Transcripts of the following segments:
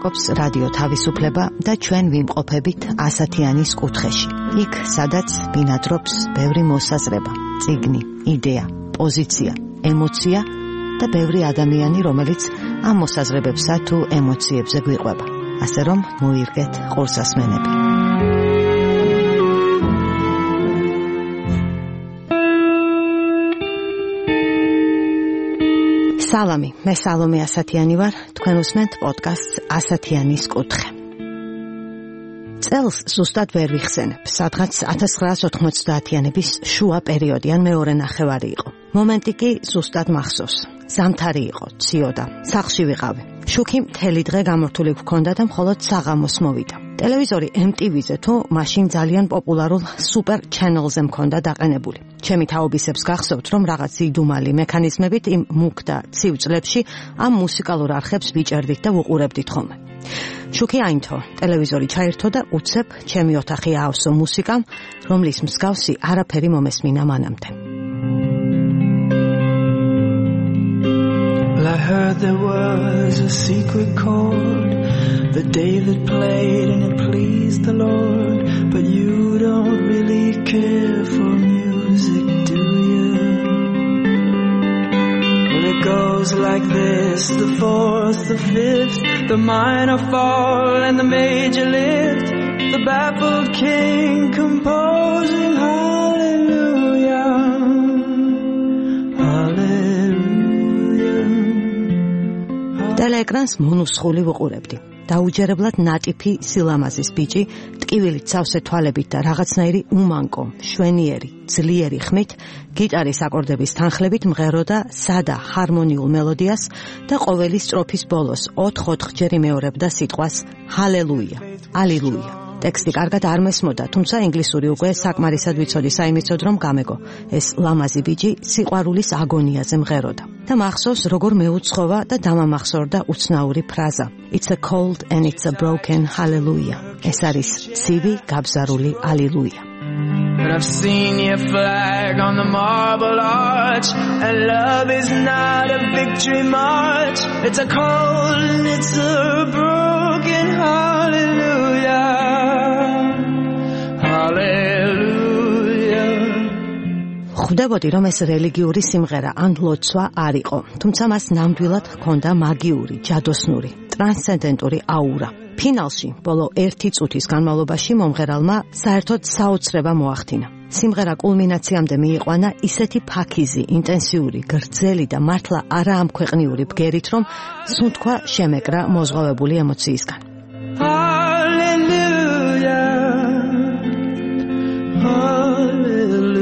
ლაპარაკობს რადიო თავისუფლება და ჩვენ ვიმყოფებით ასათიანის კუთხეში. იქ, სადაც ბინადრობს ბევრი მოსაზრება, წიგნი, იდეა, პოზიცია, ემოცია და ბევრი ადამიანი, რომელიც ამ მოსაზრებებსა თუ ემოციებზე გვიყვება. ასე რომ მოირგეთ ყურსასმენები. სალამი, მე სალომე ასათიანი ვარ, თქვენ უსმენთ პოდკასტს ასათიანის კუთხე. წელს ზუსტად ვერ ვიხსენებ, სადღაც 1990-იანების შუა პერიოდი ან მეორე ნახევარი იყო. მომენტი კი ზუსტად მახსოვს. ზამთარი იყო, ციოდა, სახლში ვიყავი. შუქი მთელი დღე გამორთული გქონდა და მხოლოდ საღამოს მოვიდა. ტელევიზორი MTV-ზე თუ მაშინ ძალიან პოპულარულ Super Channel-ზე მქონდა დაყენებული. ჩემი თაობისებს გახსოვთ, რომ რაღაც იდუმალი მექანიზმებით იმ მუქ და ცივ წლებში ამ მუსიკალურ არხებს ვიჭერდით და ვუყურებდით ხოლმე. შუქი აინთო, ტელევიზორი ჩაირთო და უცებ ჩემი ოთახი აავსო მუსიკამ, რომლის მსგავსი არაფერი მომესმინა მანამდე. I heard there was a secret chord that David played and it pleased the Lord, but you don't really care for music, do you? Well, it goes like this, the fourth, the fifth, the minor fall and the major lift, the baffled king composing hallelujah, hallelujah. ტელეეკრანს მონუსხული ვუყურებდი. დაუჯერებლად ნატიფი სილამაზის ბიჭი, ტკივილით სავსე თვალებით და რაღაცნაირი უმანკო, შვენიერი, ძლიერი ხმით, გიტარის აკორდების თანხლებით მღეროდა სადა ჰარმონიულ მელოდიას და ყოველი სტროფის ბოლოს 4-4 ჯერ იმეორებდა სიტყვას ჰალელუია, ალილუია. ტექსტი კარგად არ მესმოდა, თუმცა ინგლისური უკვე საკმარისად ვიცოდი საიმიცოდ, რომ გამეგო. ეს ლამაზი ბიჭი სიყვარულის აგონიაზე მღეროდა. და მახსოვს, როგორ მეუცხოვა და დამამახსოვრდა უცნაური ფრაზა. It's a cold and it's a broken hallelujah. ეს არის ცივი, გაბზარული ალილუია. But I've seen your flag on the marble arch, and love is not a victory march. It's a cold and it's a broken hallelujah, hallelujah. ხვდებოდი, რომ ეს რელიგიური სიმღერა ან ლოცვა არ იყო, თუმცა მას ნამდვილად ჰქონდა მაგიური, ჯადოსნური, ტრანსცენდენტური აურა. ფინალში, ბოლო 1 წუთის განმავლობაში მომღერალმა საერთოდ საოცრება მოახდინა. სიმღერა კულმინაციამდე მიიყვანა ისეთი ფაქიზი, ინტენსიური, გრძელი და მართლა არა ამქვეყნიური ბგერით, რომ სუნთქვა შემეკრა მოზღვავებული ემოციისგან. Hallelujah, hallelujah.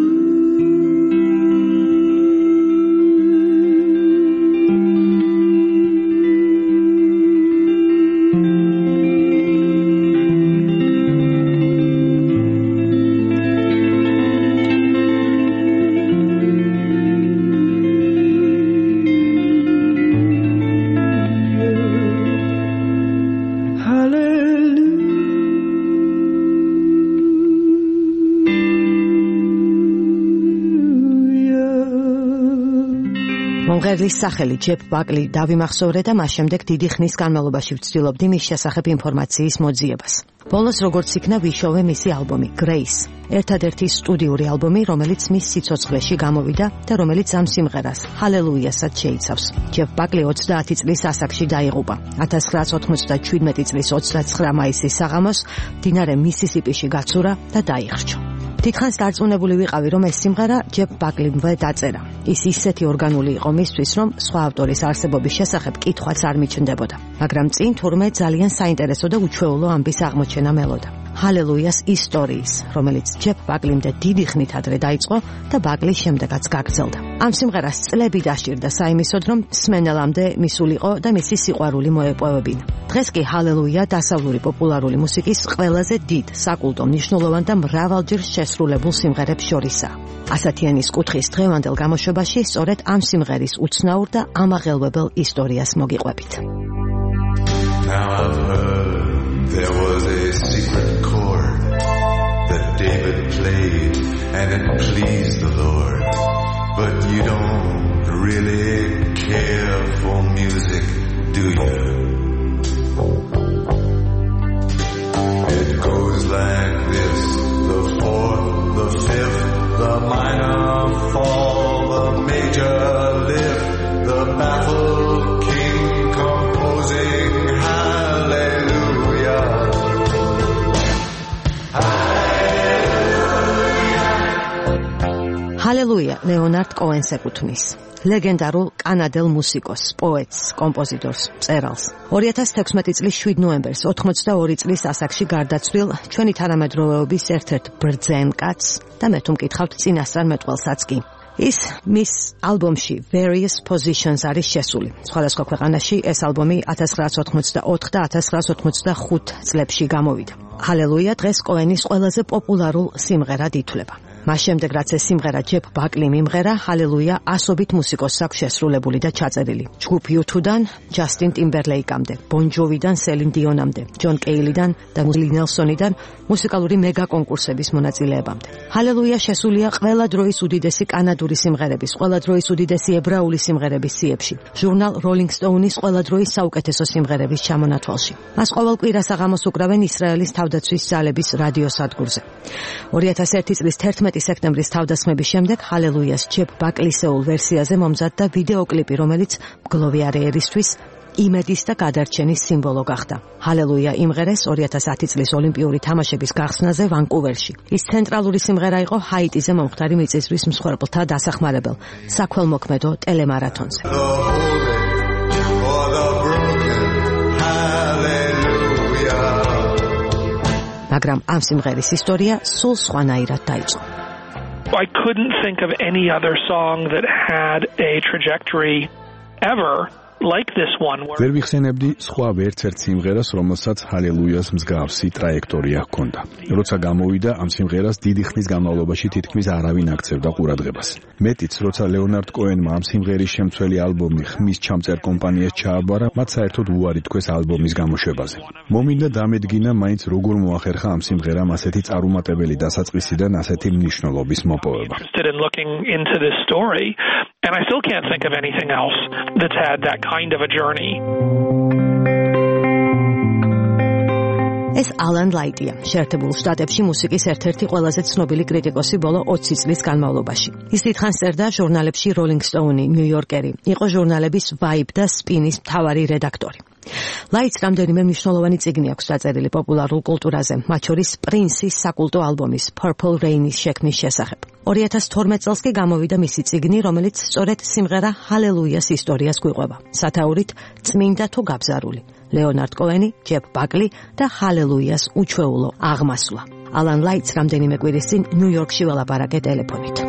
მომღერლის სახელი ჯეფ ბაკლი დავიმახსოვრე და მას შემდეგ დიდი ხნის განმავლობაში ვცდილობდი მის შესახებ ინფორმაციის მოძიებას. ბოლოს როგორც იქნა ვიშოვე მისი ალბომი Grace, ერთადერთი სტუდიური ალბომი, რომელიც მის სიცოცხლეში გამოვიდა და რომელიც ამ სიმღერას ჰალელუიასაც შეიცავს. ჯეფ ბაკლი 30 წლის ასაკში დაიღუპა. 1997 წლის 29 მაისის საღამოს მდინარე მისისიპიში გაცურა და დაიხრჩო. დიდხანს დარწმუნებული ვიყავი, რომ ეს სიმღერა ჯეფ ბაკლიმვე დაწერა. ის ისეთი ორგანული იყო მისთვის, რომ სხვა ავტორის არსებობის შესახებ კითხვაც არ მიჩნდებოდა. მაგრამ წინ თურმე ძალიან საინტერესო და უჩვეულო ამბის აღმოჩენა მელოდა. ჰალელუიას ისტორიის, რომელიც ჯეფ ბაკლიმდე დიდი ხნით ადრე დაიწყო და ბაკლის შემდეგაც გაგრძელდა. ამ სიმღერას წლები დასჭირდა საიმისოდ, რომ სმენელამდე მისულიყო და მისი სიყვარული მოეპოვებინა. დღეს კი ჰალელუია დასავლური პოპულარული მუსიკის ყველაზე დიდ, საკულტო, მნიშვნელოვან და მრავალჯერ შესრულებულ სიმღერებს შორისაა. ასათიანის კუთხის დღევანდელ გამოშვებაში სწორედ ამ სიმღერის უცნაურ და ამაღელვებელ ისტორიას მოგიყვებით. Now I've heard there was a secret chord that David played and it pleased the Lord, but you don't really care for music, do you? It goes like this, the fourth, the fifth, the minor fall, the major lift, the baffled king composing hallelujah. ჰალელუია ლეონარდ კოენს ეკუთვნის. ლეგენდარულ კანადელ მუსიკოსს, პოეტს, კომპოზიტორს, მწერალს. 2016 წლის 7 ნოემბერს 82 წლის ასაკში გარდაცვლილ ჩვენი თანამედროვეობის ერთ-ერთ ბრძენ კაცს და მე თუ მკითხავთ წინასწარ მეტყველსაც კი. ის მის ალბომში Various Positions არის შესული. სხვადასხვა ქვეყანაში ეს ალბომი 1984 და 1985 წლებში გამოვიდა. ჰალელუია დღეს კოენის ყველაზე პოპულარულ სიმღერად ითვლება. მას შემდეგ რაც ეს სიმღერა ჯეფ ბაკლიმ იმღერა, ჰალელუია ასობით მუსიკოსს აქვს შესრულებული და ჩაწერილი. ჯგუფ U2-დან ჯასტინ ტიმბერლეიკამდე, ბონ ჯოვიდან სელინ დიონამდე, ჯონ კეილიდან და ვილ ნელსონიდან მუსიკალური მეგა კონკურსების მონაწილეებამდე. ჰალელუია შესულია ყველა დროის უდიდესი კანადური სიმღერების, ყველა დროის უდიდესი ებრაული სიმღერების სიებში. ჟურნალ Rolling Stone-ის ყველა დროის საუკეთესო სიმღერების ჩამონათვალში. მას ყოველ კვირას აღამოს უკრავენ ისრაელის თავდაცვის ძალების რადიო სადგურზე. 2001 წლის 11 სექტემბრის თავდასხმების შემდეგ ჰალელუიას ჯეფ ბაკლისეულ ვერსიაზე მომზადდა ვიდეო კლიპი, რომელიც მგლოვიარე ერისთვის იმედის და გადარჩენის სიმბოლო გახდა. ჰალელუია იმღერეს 2010 წლის ოლიმპიური თამაშების გახსნაზე ვანკუვერში. ის ცენტრალური სიმღერა იყო ჰაიტიზე მომხდარი მიწისძვრის მსხვერპლთა დასახმარებელ საქველმოქმედო ტელემარათონზე. მაგრამ ამ სიმღერის ისტორია სულ სხვანაირად დაიწყო. I couldn't think of any other song that had a trajectory ever like this one. ვერ ვიხსენებდი სხვა ვერცერთ სიმღერას, რომელსაც ჰალელუიას მსგავსი ტრაექტორია ჰქონდა. როცა გამოვიდა, ამ სიმღერას დიდი ხნის განმავლობაში თითქმის არავინ აქცევდა ყურადღებას. მეტიც, როცა ლეონარდ კოენმა ამ სიმღერის შემცველი ალბომი ხმის ჩამწერ კომპანიას ჩააბარა, მათ საერთოდ უარი თქვეს ალბომის გამოშვებაზე. მომინდა დამედგინა მაინც როგორ მოახერხა ამ სიმღერამ ასეთი წარუმატებელი დასაწყისიდან ასეთი მნიშვნელობის მოპოვება. And I still can't think of anything else that's had that kind of a journey. ეს ალან ლაიტია, შეერთებულ შტატებში მუსიკის ერთ-ერთი ყველაზე ცნობილი კრიტიკოსი ბოლო 20 წლის განმავლობაში. ის დიდხანს წერდა ჟურნალებში Rolling Stone, New Yorker-ი, იყო ჟურნალების Vibe და Spin-ის მთავარი რედაქტორი. ლაიტს რამდენიმე მნიშვნელოვანი წიგნი აქვს დაწერილი პოპულარულ კულტურაზე, მათ შორის პრინსის საკულტო ალბომის Purple Rain-ის შექმნის შესახებ. 2012 წელს კი გამოვიდა მისი წიგნი, რომელიც სწორედ სიმღერა ჰალელუიას ისტორიას გვიყვება. სათაურით წმინდა თუ გაბზარული. ლეონარდ კოენი, ჯეფ ბაკლი და ჰალელუიას უჩვეულო აღმასვლა. ალან ლაიტს რამდენიმე კვირის წინ ნიუ-იორკში ველაპარაკე ტელეფონით.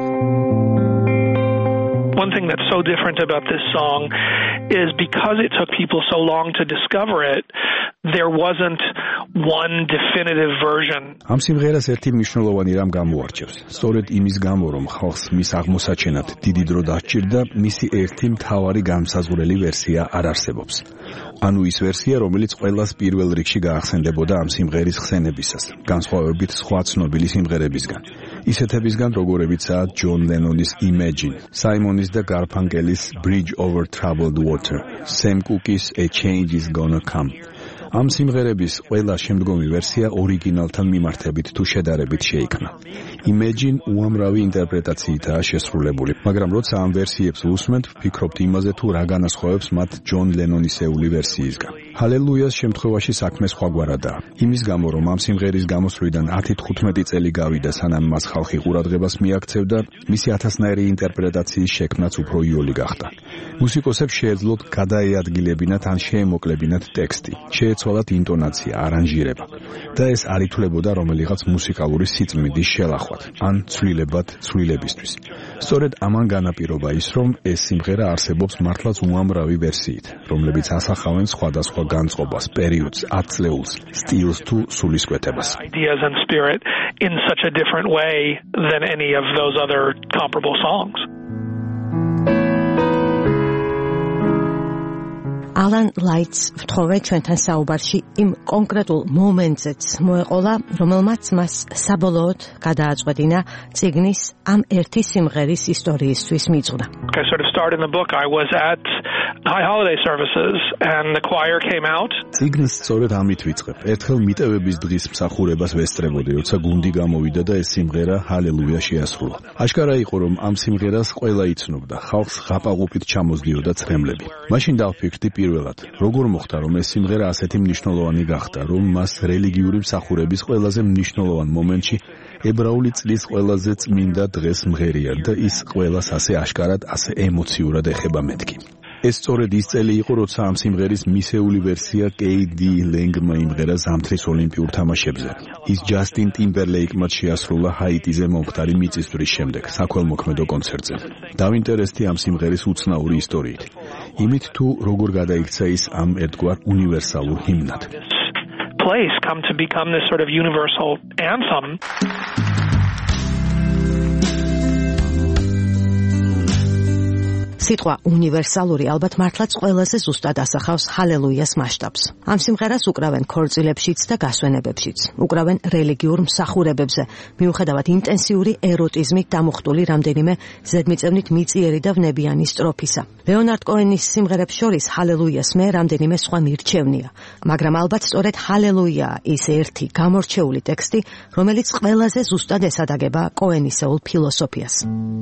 One thing that's so different about this song is because it took people so long to discover it, there wasn't one definitive version. ამ სიმღერას ერთი მნიშვნელოვანი რამ გამოარჩევს. სწორედ იმის გამო, რომ ხალხს მის აღმოსაჩენად დიდი დრო დასჭირდა, მისი ერთი მთავარი განმსაზღვრელი ვერსია არ არსებობს. ანუ ის ვერსია, რომელიც ყველას პირველ რიგში გაახსენდებოდა ამ სიმღერის ხსენებისას, განსხვავებით სხვა ცნობილი სიმღერებისგან. ისეთებისგან, როგორებიცაა ჯონ ლენონის Imagine, საიმონის და გარფანკელის Bridge Over Troubled Water, Sam Cooke's A Change Is Gonna Come. ამ სიმღერების ყველა შემდგომი ვერსია ორიგინალთან მიმართებით თუ შედარებით შეიქმნა. Imagine უამრავი ინტერპრეტაციითაა შესრულებული, მაგრამ როცა ამ ვერსიებს უსმენთ, ვფიქრობთ იმაზე თუ რა განასხვავებს მათ ჯონ ლენონისეული ვერსიისგან. ჰალელუიას შემთხვევაში საქმე სხვაგვარადაა. იმის გამო, რომ ამ სიმღერის გამოსვლიდან 10-15 წელი გავიდა, სანამ მას ხალხი ყურადღებას მიაქცევდა, მისი ათასნაირი ინტერპრეტაციის შექმნაც უფრო იოლი გახდა. მუსიკოსებს შეეძლოთ გადაეადგილებინათ ან შეემოკლებინათ ტექსტი, შეეცვალათ ინტონაცია, არანჟირება და ეს არ ითვლებოდა რომელიღაც მუსიკალური სიწმინდის შელახვად ან ცვლილებად ცვლილებისთვის. სწორედ ამან განაპირობა ის, რომ ეს სიმღერა არსებობს მართლაც უამრავი ვერსიით, რომლებიც ასახავენ სხვადასხვა განწყობას, პერიოდს, ათწლეულს, სტილს თუ სულისკვეთებას. Ideas and spirit in such a different way than any of those other comparable songs. ალან ლაიტს ვთხოვე ჩვენთან საუბარში იმ კონკრეტულ მომენტზეც მოეყოლა, რომელმაც მას საბოლოოდ გადააწყვეტინა წიგნის ამ ერთი სიმღერის ისტორიისთვის მიწვნა. I sort of started in the book. I was at high holiday services, and the choir came out. ციგნს სწორედ ამით ვიწყებ. ერთხელ მიტევების დღის მსახურებას ვესწრებოდი, როცა გუნდი გამოვიდა და ეს სიმღერა ჰალელუია შეასრულა. აშკარა იყო, რომ ამ სიმღერას ყველა იცნობდა, ხალხს ღაპაღუპით ჩამოსდიოდა ცრემლები. მაშინ დავფიქრდი პირველად, როგორ მოხდა, რომ ეს სიმღერა ასეთი მნიშვნელოვანი გახდა, რომ მას რელიგიური მსახურების ყველაზე მნიშვნელოვან მომენტში ებრაული წლის ყველაზე წმინდა დღეს მღერიან და ის ყველას ასე აშკარად, ასე ემოციურად ეხება მეთქი. ეს სწორედ ის წელი იყო, როცა ამ სიმღერის მისეული ვერსია KD Lang-მა იმღერა ზამთრის ოლიმპიურ თამაშებზე. ის ჯასტინ ტიმბერლეიკმაც შეასრულა ჰაიტიზე მომხდარი მიწისძვრის შემდეგ საქველმოქმედო კონცერტზე. დავინტერესდი ამ სიმღერის უცნაური ისტორიით. იმით თუ როგორ გადაიქცა ის ამ ერთგვარ უნივერსალურ ჰიმნად. Place come to become this sort of universal anthem. სიტყვა უნივერსალური ალბათ მართლაც ყველაზე ზუსტად ასახავს ჰალელუიას მასშტაბს. ამ სიმღერას უკრავენ ქორწილებშიც და გასვენებებშიც. უკრავენ რელიგიურ მსახურებებზე, მიუხედავად ინტენსიური ეროტიზმით დამუხტული რამდენიმე ზედმიწევნით მიწიერი და ვნებიანი სტროფისა. ლეონარდ კოენის სიმღერებს შორის ჰალელუიას მე რამდენიმე სხვა მირჩევნია, მაგრამ ალბათ სწორედ ჰალელუია ის ერთი გამორჩეული ტექსტი, რომელიც ყველაზე ზუსტად ესადაგება კოენისეულ ფილოსოფიას.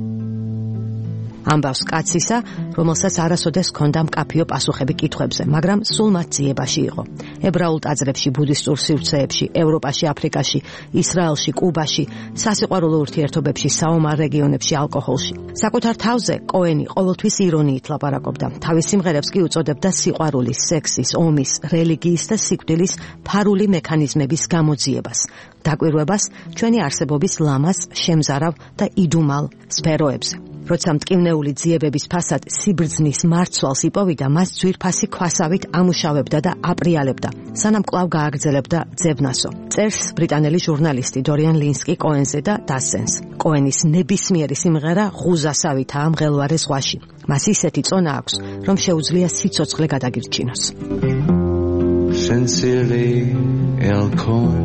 ამბავს კაცისა, რომელსაც არასოდეს ჰქონდა მკაფიო პასუხები კითხვებზე, მაგრამ სულ მათ ძიებაში იყო. ებრაულ ტაძრებში, ბუდისტურ სივრცეებში, ევროპაში, აფრიკაში, ისრაელში, კუბაში, სასიყვარულო ურთიერთობებში, საომარ რეგიონებში, ალკოჰოლში. საკუთარ თავზე კოენი ყოველთვის ირონიით ლაპარაკობდა. თავის სიმღერებს კი უწოდებდა სიყვარულის, სექსის, ომის, რელიგიის და სიკვდილის ფარული მექანიზმების გამოძიებას, დაკვირვებას ჩვენი არსებობის ლამაზ, შემზარავ და იდუმალ სფეროებზე. როცა მტკივნეული ძიებების ფასად სიბრძნის მარცვალს იპოვიდა, მას ძვირფასი ქვასავით ამუშავებდა და აპრიალებდა, სანამ კვლავ გააგრძელებდა ძებნასო. წერს ბრიტანელი ჟურნალისტი დორიან ლინსკი კოენზე და დასცენს. კოენის ნებისმიერი სიმღერა ღუზასავითაა მღელვარე ზღვაში. მას ისეთი წონა აქვს, რომ შეუძლია სიცოცხლე გადაგირჩინოს. Sincerely, El Cohen.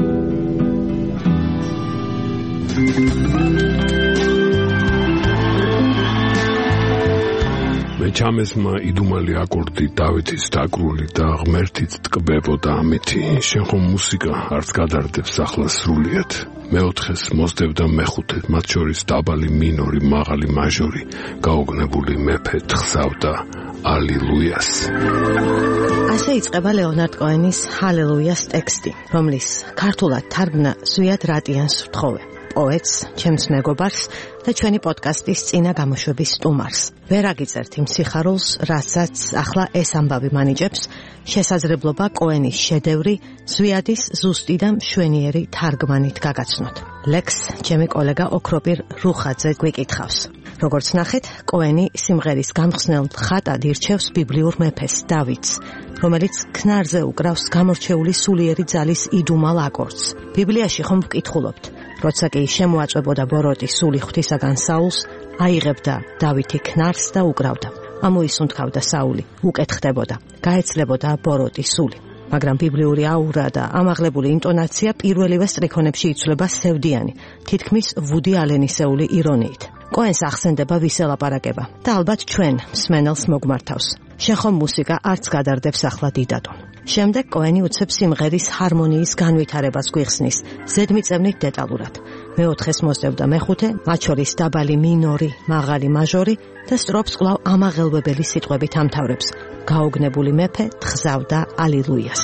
მე ჩამესმა იდუმალი აკორდი დავითის დაკრული და ღმერთიც ტკბებოდა ამითი. შენ ხომ მუსიკა არც გადარდებს ახლა სრულიად. მეოთხეს მოსდებდა მეხუთე, მათ შორის დაბალი მინორი, მაღალი მაჟორი, გაოგნებული მეფე თხზავდა ალილუიას. ასე იწყება ლეონარდ კოენის ჰალელუიას ტექსტი, რომლის ქართულად თარგმნა ზვიად რატიანს ვთხოვე. პოეტს, ჩემს მეგობარს და ჩვენი პოდკასტის წინა გამოშვების სტუმარს. ვერ აგიწერთ იმ სიხარულს, რასაც ახლა ეს ამბავი მანიჭებს, შესაძლებლობა კოენის შედევრი ზვიადის ზუსტი და მშვენიერი თარგმანით გაგაცნოთ. ლექს ჩემი კოლეგა ოქროპირ რუხაძე გვიკითხავს. როგორც ნახეთ, კოენი სიმღერის გამხსნელ ხატად ირჩევს ბიბლიურ მეფეს დავითს, რომელიც ქნარზე უკრავს გამორჩეული სულიერი ძალის იდუმალ აკორდს. ბიბლიაში ხომ ვკითხულობთ, როცა კი შემოაწვებოდა ბოროტი სული ღვთისაგან საულს, აიღებდა დავითი ქნარს და უკრავდა. ამოისუნთქავდა საული, უკეთხდებოდა, გაეცლებოდა ბოროტი სული. მაგრამ ბიბლიური აურა და ამაღლებული ინტონაცია პირველივე სტრიქონებში იცვლება სევდიანი, თითქმის ვუდი ალენისეული ირონიით. კოენს ახსენდება ვისელაპარაკება და ალბათ ჩვენ მსმენელს მოგმართავს. შენ ხომ მუსიკა არც გადარდებს ახლა დიდადონ. შემდეგ კოენი უცებს სიმღერის ჰარმონიის განვითარებას გვიხსნის, ზედმიწევნით დეტალურად. მეოთხეს მოსდევდა მეხუთე, მათ შორის დაბალი მინორი, მაღალი მაჟორი და სტროფს კვლავ ამაღელვებელი სიტყვებით ამთავრებს. გაოგნებული მეფე თხზავდა ალილუიას.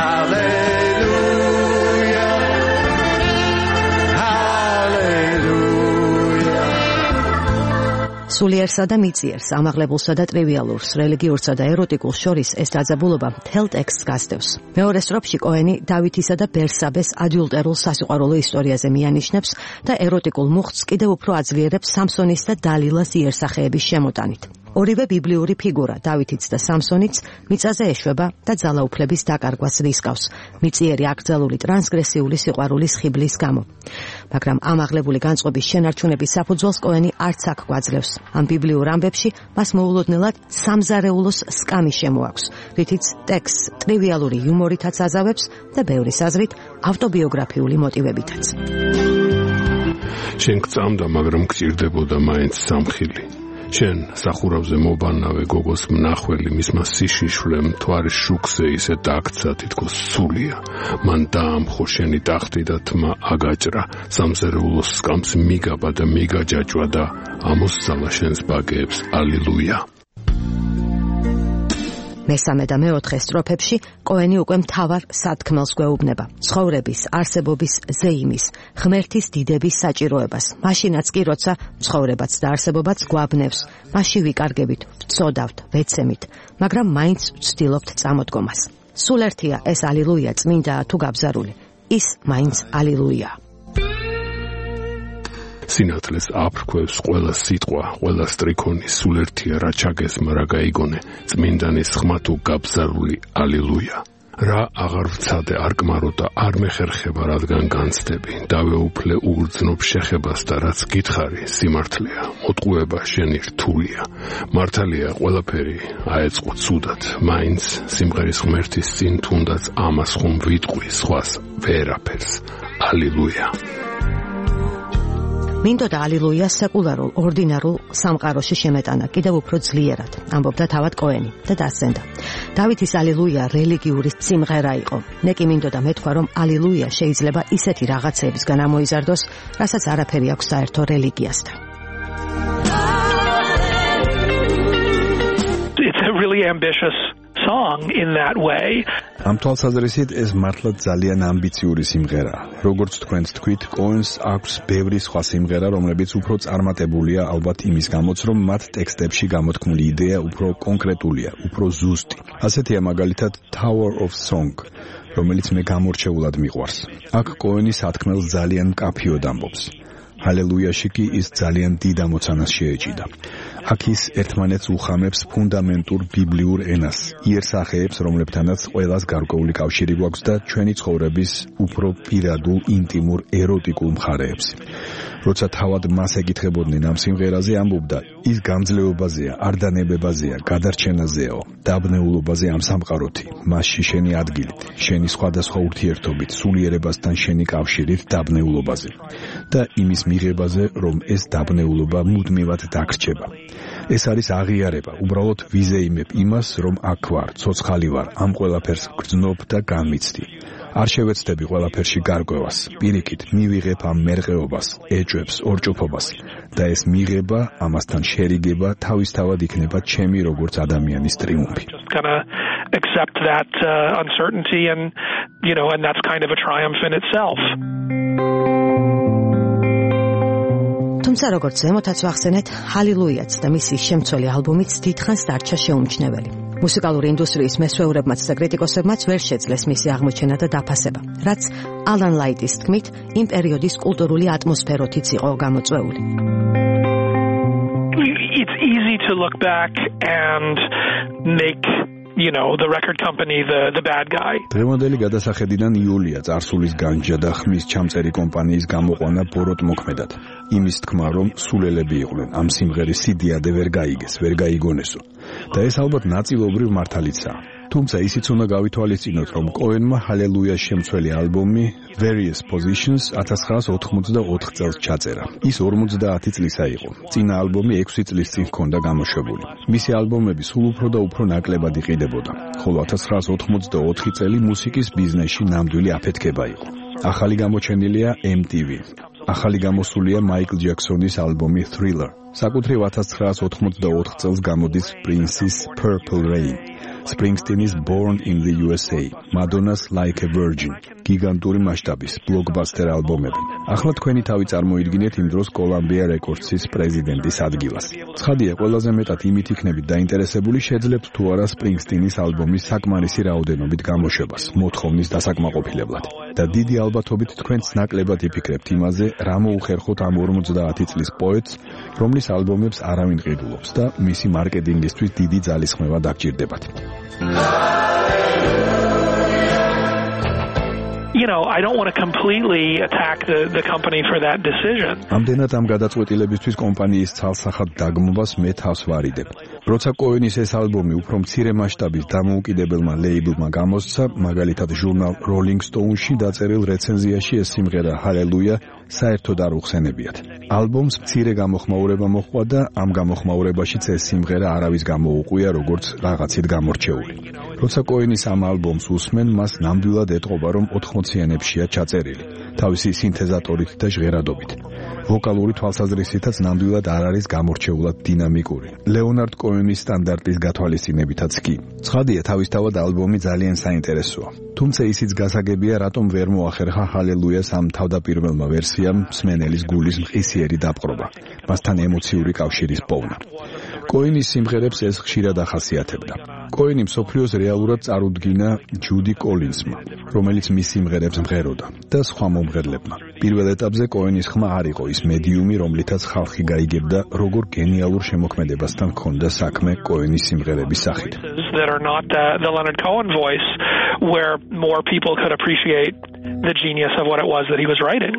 სულიერსა და მიწიერს, ამაღლებულსა და ტრივიალურს, რელიგიურსა და ეროტიკულ შორის ეს დაძაბულობა მთელ ტექსტს გასდევს. მეორე სტროფში კოენი დავითისა და ბერსაბეს ადიულტერულ სასიყვარულო ისტორიაზე მიანიშნებს და ეროტიკულ მუხტს კიდევ უფრო აძლიერებს სამსონის და დალილას იერსახეების შემოტანით. ორივე ბიბლიური ფიგურა, დავითიც და სამსონიც, მიწაზე ეშვება და ძალაუფლების დაკარგვას რისკავს, მიწიერი აკრძალული ტრანსგრესიული სიყვარულის ხიბლის გამო. მაგრამ ამაღლებული განწყობის შენარჩუნების საფუძველს კოენი არც აქ გვაძლევს. ამ ბიბლიურ ამბებში მას მოულოდნელად სამზარეულოს სკამი შემოაქვს, რითიც ტექსტს ტრივიალური იუმორითაც აზავებს და ბევრის აზრით ავტობიოგრაფიული მოტივებითაც. შენ გწამდა, მაგრამ გჭირდებოდა მაინც სამხილი. შენ სახურავზე მობანავე გოგოს მნახველი მისმა სიშიშვლემ თვარის შუქზე ისე დაქცა თითქოს სულია მან დაამხო შენი ტახტი და თმა აგაჭრა სამზარეულოს სკამს მიგაბა და მიგაჯაჭვა და ამოსცალა შენს ბაგეებს ალილუია მესამე და მეოთხე სტროფებში კოენი უკვე მთავარ სათქმელს გვეუბნება ცხოვრების, არსებობის ზეიმის, ღმერთის დიდების საჭიროებას. მაშინაც კი როცა ცხოვრებაც და არსებობაც გვაბნევს, მასში ვიკარგებით, ვწოდავთ, ვეცემით, მაგრამ მაინც ვცდილობთ წამოდგომას. სულ ერთია ეს ალილუია წმინდაა თუ გაბზარული. ის მაინც ალილუია. სინათლეს აფრქვევს ყველა სიტყვა, ყველა სტრიქონი, სულ ერთია რა ჩაგესმა, რა გაიგონე, წმინდანის ხმა თუ გაბზარული ალილუია. რა აღარ ვცადე, არ კმარო და არ მეხერხება, რადგან განცდები, დავეუფლე უგრძნობ შეხებას და რაც გითხარი, სიმართლეა, მოტყუება შენი რთულია. მართალია ყველაფერი აეწყო ცუდად, მაინც სიმღერის ღმერთის წინ თუნდაც ამას ხომ ვიტყვი, სხვას ვერაფერს. ალილუია. მინდოდა ალილუია სეკულარულ, ორდინარულ სამყაროში შემეტანა, კიდევ უფრო ძლიერად, ამბობდა თავად კოენი და დასცენდა. დავითის ალილუია რელიგიური სიმღერა იყო. მე კი მინდოდა მეთქვა, რომ ალილუია შეიძლება ისეთი რაღაცეებისგან ამოიზარდოს, რასაც არაფერი აქვს საერთო რელიგიასთან. It's a really ambitious song in that way. ამ თვალსაზრისით ეს მართლა ძალიან ამბიციური სიმღერაა. როგორც თქვენც თქვით, კოენს აქვს ბევრი სხვა სიმღერა, რომლებიც უფრო წარმატებულია ალბათ იმის გამოც, რომ მათ ტექსტებში გამოთქმული იდეა უფრო კონკრეტულია, უფრო ზუსტი. ასეთია მაგალითად Tower of Song, რომელიც მე გამორჩეულად მიყვარს. აქ კოენი სათქმელს ძალიან მკაფიოდ ამბობს. ჰალელუიაში კი ის ძალიან დიდ ამოცანას შეეჭიდა. აქ ის ერთმანეთს უხამებს ფუნდამენტურ ბიბლიურ ენას, იერსახეებს, რომლებთანაც ყველას გარკვეული კავშირი გვაქვს და ჩვენი ცხოვრების უფრო პირადულ, ინტიმურ, ეროტიკულ მხარეებს. როცა თავად მას ეკითხებოდნენ ამ სიმღერაზე, ამბობდა, ის გამძლეობაზეა, არ დანებებაზეა, გადარჩენაზეაო, დაბნეულობაზე ამ სამყაროთი, მასში შენი ადგილით, შენი სხვადასხვა ურთიერთობით, სულიერებასთან შენი კავშირით დაბნეულობაზე და იმის მიღებაზე, რომ ეს დაბნეულობა მუდმივად დაგრჩება. ეს არის აღიარება, უბრალოდ ვიზეიმებ იმას, რომ აქ ვარ, ცოცხალი ვარ, ამ ყველაფერს გრძნობ და განმიცდი. არ შევეცდები ყველაფერში გარკვევას, პირიქით მივიღებ ამ მერყეობას, ეჭვებს, ორჭოფობას და ეს მიღება, ამასთან შერიგება თავისთავად იქნება ჩემი როგორც ადამიანის ტრიუმფი. Accept that uncertainty and that's kind of a triumph in itself. თუმცა როგორც ზემოთაც ვახსენეთ, ჰალილუიაც და მისი შემცველი ალბომიც დიდხანს დარჩა შეუმჩნეველი. მუსიკალური ინდუსტრიის მესვეურებმაც და კრიტიკოსებმაც ვერ შეძლეს მისი აღმოჩენა და დაფასება, რაც ალან ლაიტის თქმით, იმ პერიოდის კულტურული ატმოსფეროთიც იყო გამოწვეული. It's easy to look back and make the record company the bad guy. დღევანდელი გადასახედიდან იულია წარსულის განჯა და ხმის ჩამწერი კომპანიის გამოყვანა ბოროტ მოქმედად. იმის თქმა, რომ სულელები იყვნენ, ამ სიმღერის CD-ადე ვერ გაიგეს, ვერ გაიგონესო. და ეს ალბათ ნაწილობრივ მართალიცაა. თუმცა ისიც უნდა გავითვალისწინოთ, რომ კოენმა ჰალელუიას შემცველი ალბომი Various Positions 1984 წელს ჩაწერა. ის 50 წლისა იყო. წინა ალბომი 6 წლის წინ ჰქონდა გამოშვებული. მისი ალბომები სულ უფრო და უფრო ნაკლებად იყიდებოდა, ხოლო 1984 წელი მუსიკის ბიზნესში ნამდვილი აფეთქება იყო. ახალი გამოჩენილია MTV. ახალი გამოსულია მაიკლ ჯექსონის ალბომი Thriller. საკუთრივ 1984 წელს გამოდის Prince's Purple Rain. Springsteen's Born in the USA, Madonna's Like a Virgin, გიგანტური მასშტაბის ბლოკბასტერ ალბომები. ახლა თქვენი თავი წარმოიდგინეთ იმ დროს Columbia Records-ის პრეზიდენტის ადგილას. ცხადია, ყველაზე მეტად იმით იქნებით დაინტერესებული, შეძლებთ თუ არა Springsteen's ალბომის საკმარისი რაოდენობით გამოშვებას, მოთხოვნის დასაკმაყოფილებლად. და დიდი ალბათობით თქვენც ნაკლებად იფიქრებთ იმაზე, რა მოუხერხოთ ამ 50 წლის პოეტს, რომლის ალბომებს არავინ ყიდულობს და მისი მარკეტინგისთვის დიდი ძალისხმევა დაგჭირდებათ. I don't want to completely attack the company for that decision. ამდენად ამ გადაწყვეტილებისთვის კომპანიის ცალსახად დაგმობას მე თავს ვარიდებ. როცა კოენის ეს ალბომი უფრო მცირე მასშტაბის დამოუკიდებელმა ლეიბლმა გამოსცა, მაგალითად ჟურნალ Rolling Stone-ში დაწერილ რეცენზიაში ეს სიმღერა ჰალელუია საერთოდ არ უხსენებიათ. ალბომს მცირე გამოხმაურება მოჰყვა და ამ გამოხმაურებაშიც ეს სიმღერა არავის გამოუყვია როგორც რაღაცით გამორჩეული. როცა კოენის ამ ალბომს უსმენ, მას ნამდვილად ეტყობა, რომ 80-იანებშია ჩაწერილი, თავისი სინთეზატორით და ჟღერადობით. ვოკალური თვალსაზრისითაც ნამდვილად არ არის გამორჩეულად დინამიკური. ლეონარდ კოენის სტანდარტის გათვალისწინებითაც კი. ცხადია, თავისთავად ალბომი ძალიან საინტერესოა. თუმცა ისიც გასაგებია, რატომ ვერ მოახერხა ჰალელუიას ამ თავდაპირველმა ვერსიამ მსმენელის გულის მყისიერი დაპყრობა, მასთან ემოციური კავშირის პოვნა. კოენის სიმღერებს ეს ხშირად ახასიათებდა. კოენი მსოფლიოს რეალურად წარუდგინა ჯუდი კოლინსმა, რომელიც მის სიმღერებს მღეროდა და სხვა მომღერლებმა. პირველ ეტაპზე კოენის ხმა არ იყო ის მედიუმი, რომლითაც ხალხი გაიგებდა, როგორ გენიალურ შემოქმედებასთან ჰქონდა საქმე კოენის სიმღერების სახით. That are not the Leonard Cohen voice, where more people could appreciate the genius of what it was that he was writing.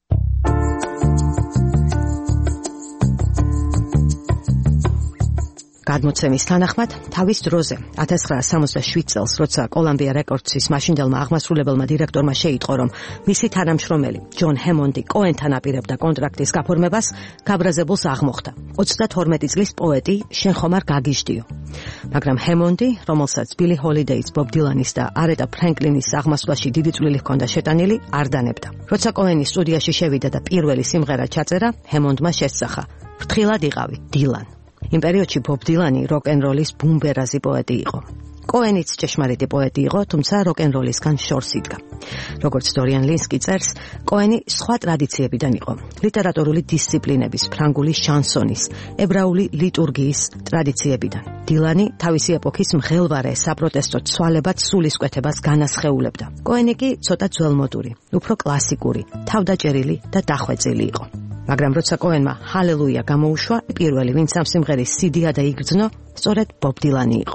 გადმოცემის თანახმად, თავის დროზე 1967 წელს, როცა კოლუმბია რეკორდსის მაშინდელმა აღმასრულებელმა დირექტორმა შეიტყო, რომ მისი თანამშრომელი ჯონ ჰემონდი კოენთან აპირებდა კონტრაქტის გაფორმებას, გაბრაზებულს აღმოხდა 32 წლის პოეტი შენ ხომ არ გაგიჟდიო. მაგრამ ჰემონდი, რომელსაც ბილი ჰოლიდეის, ბობ დილანის და არეტა ფრენკლინის აღმასვლაში დიდი წვლილი ჰქონდა შეტანილი, არ დანებდა. როცა კოენი სტუდიაში შევიდა და პირველი სიმღერა ჩაწერა, ჰემონდმა შესძახა: "ფრთხილად იყავი, დილან." იმ პერიოდში ბობ დილანი როკ-ენ-როლის ბუმბერაზი პოეტი იყო. კოენიც ჭეშმარიტი პოეტი იყო, თუმცა როკ-ენ-როლისგან შორს იდგა. როგორც დორიან ლინსკი წერს, კოენი სხვა ტრადიციებიდან იყო: ლიტერატურული დისციპლინების, ფრანგული შანსონის, ებრაული ლიტურგიის ტრადიციებიდან. დილანი თავისი ეპოქის მღელვარე საპროტესტო ცვალებად სულისკვეთებას განასხეულებდა. კოენი კი ცოტა ძველმოდური, უფრო კლასიკური, თავდაჭერილი და დახვეწილი იყო. მაგრამ როცა კოენმა ჰალელუია გამოუშვა, პირველი ვინც ამ სიმღერის CD-ა და იგრძნო, სწორედ ბობ დილანი იყო.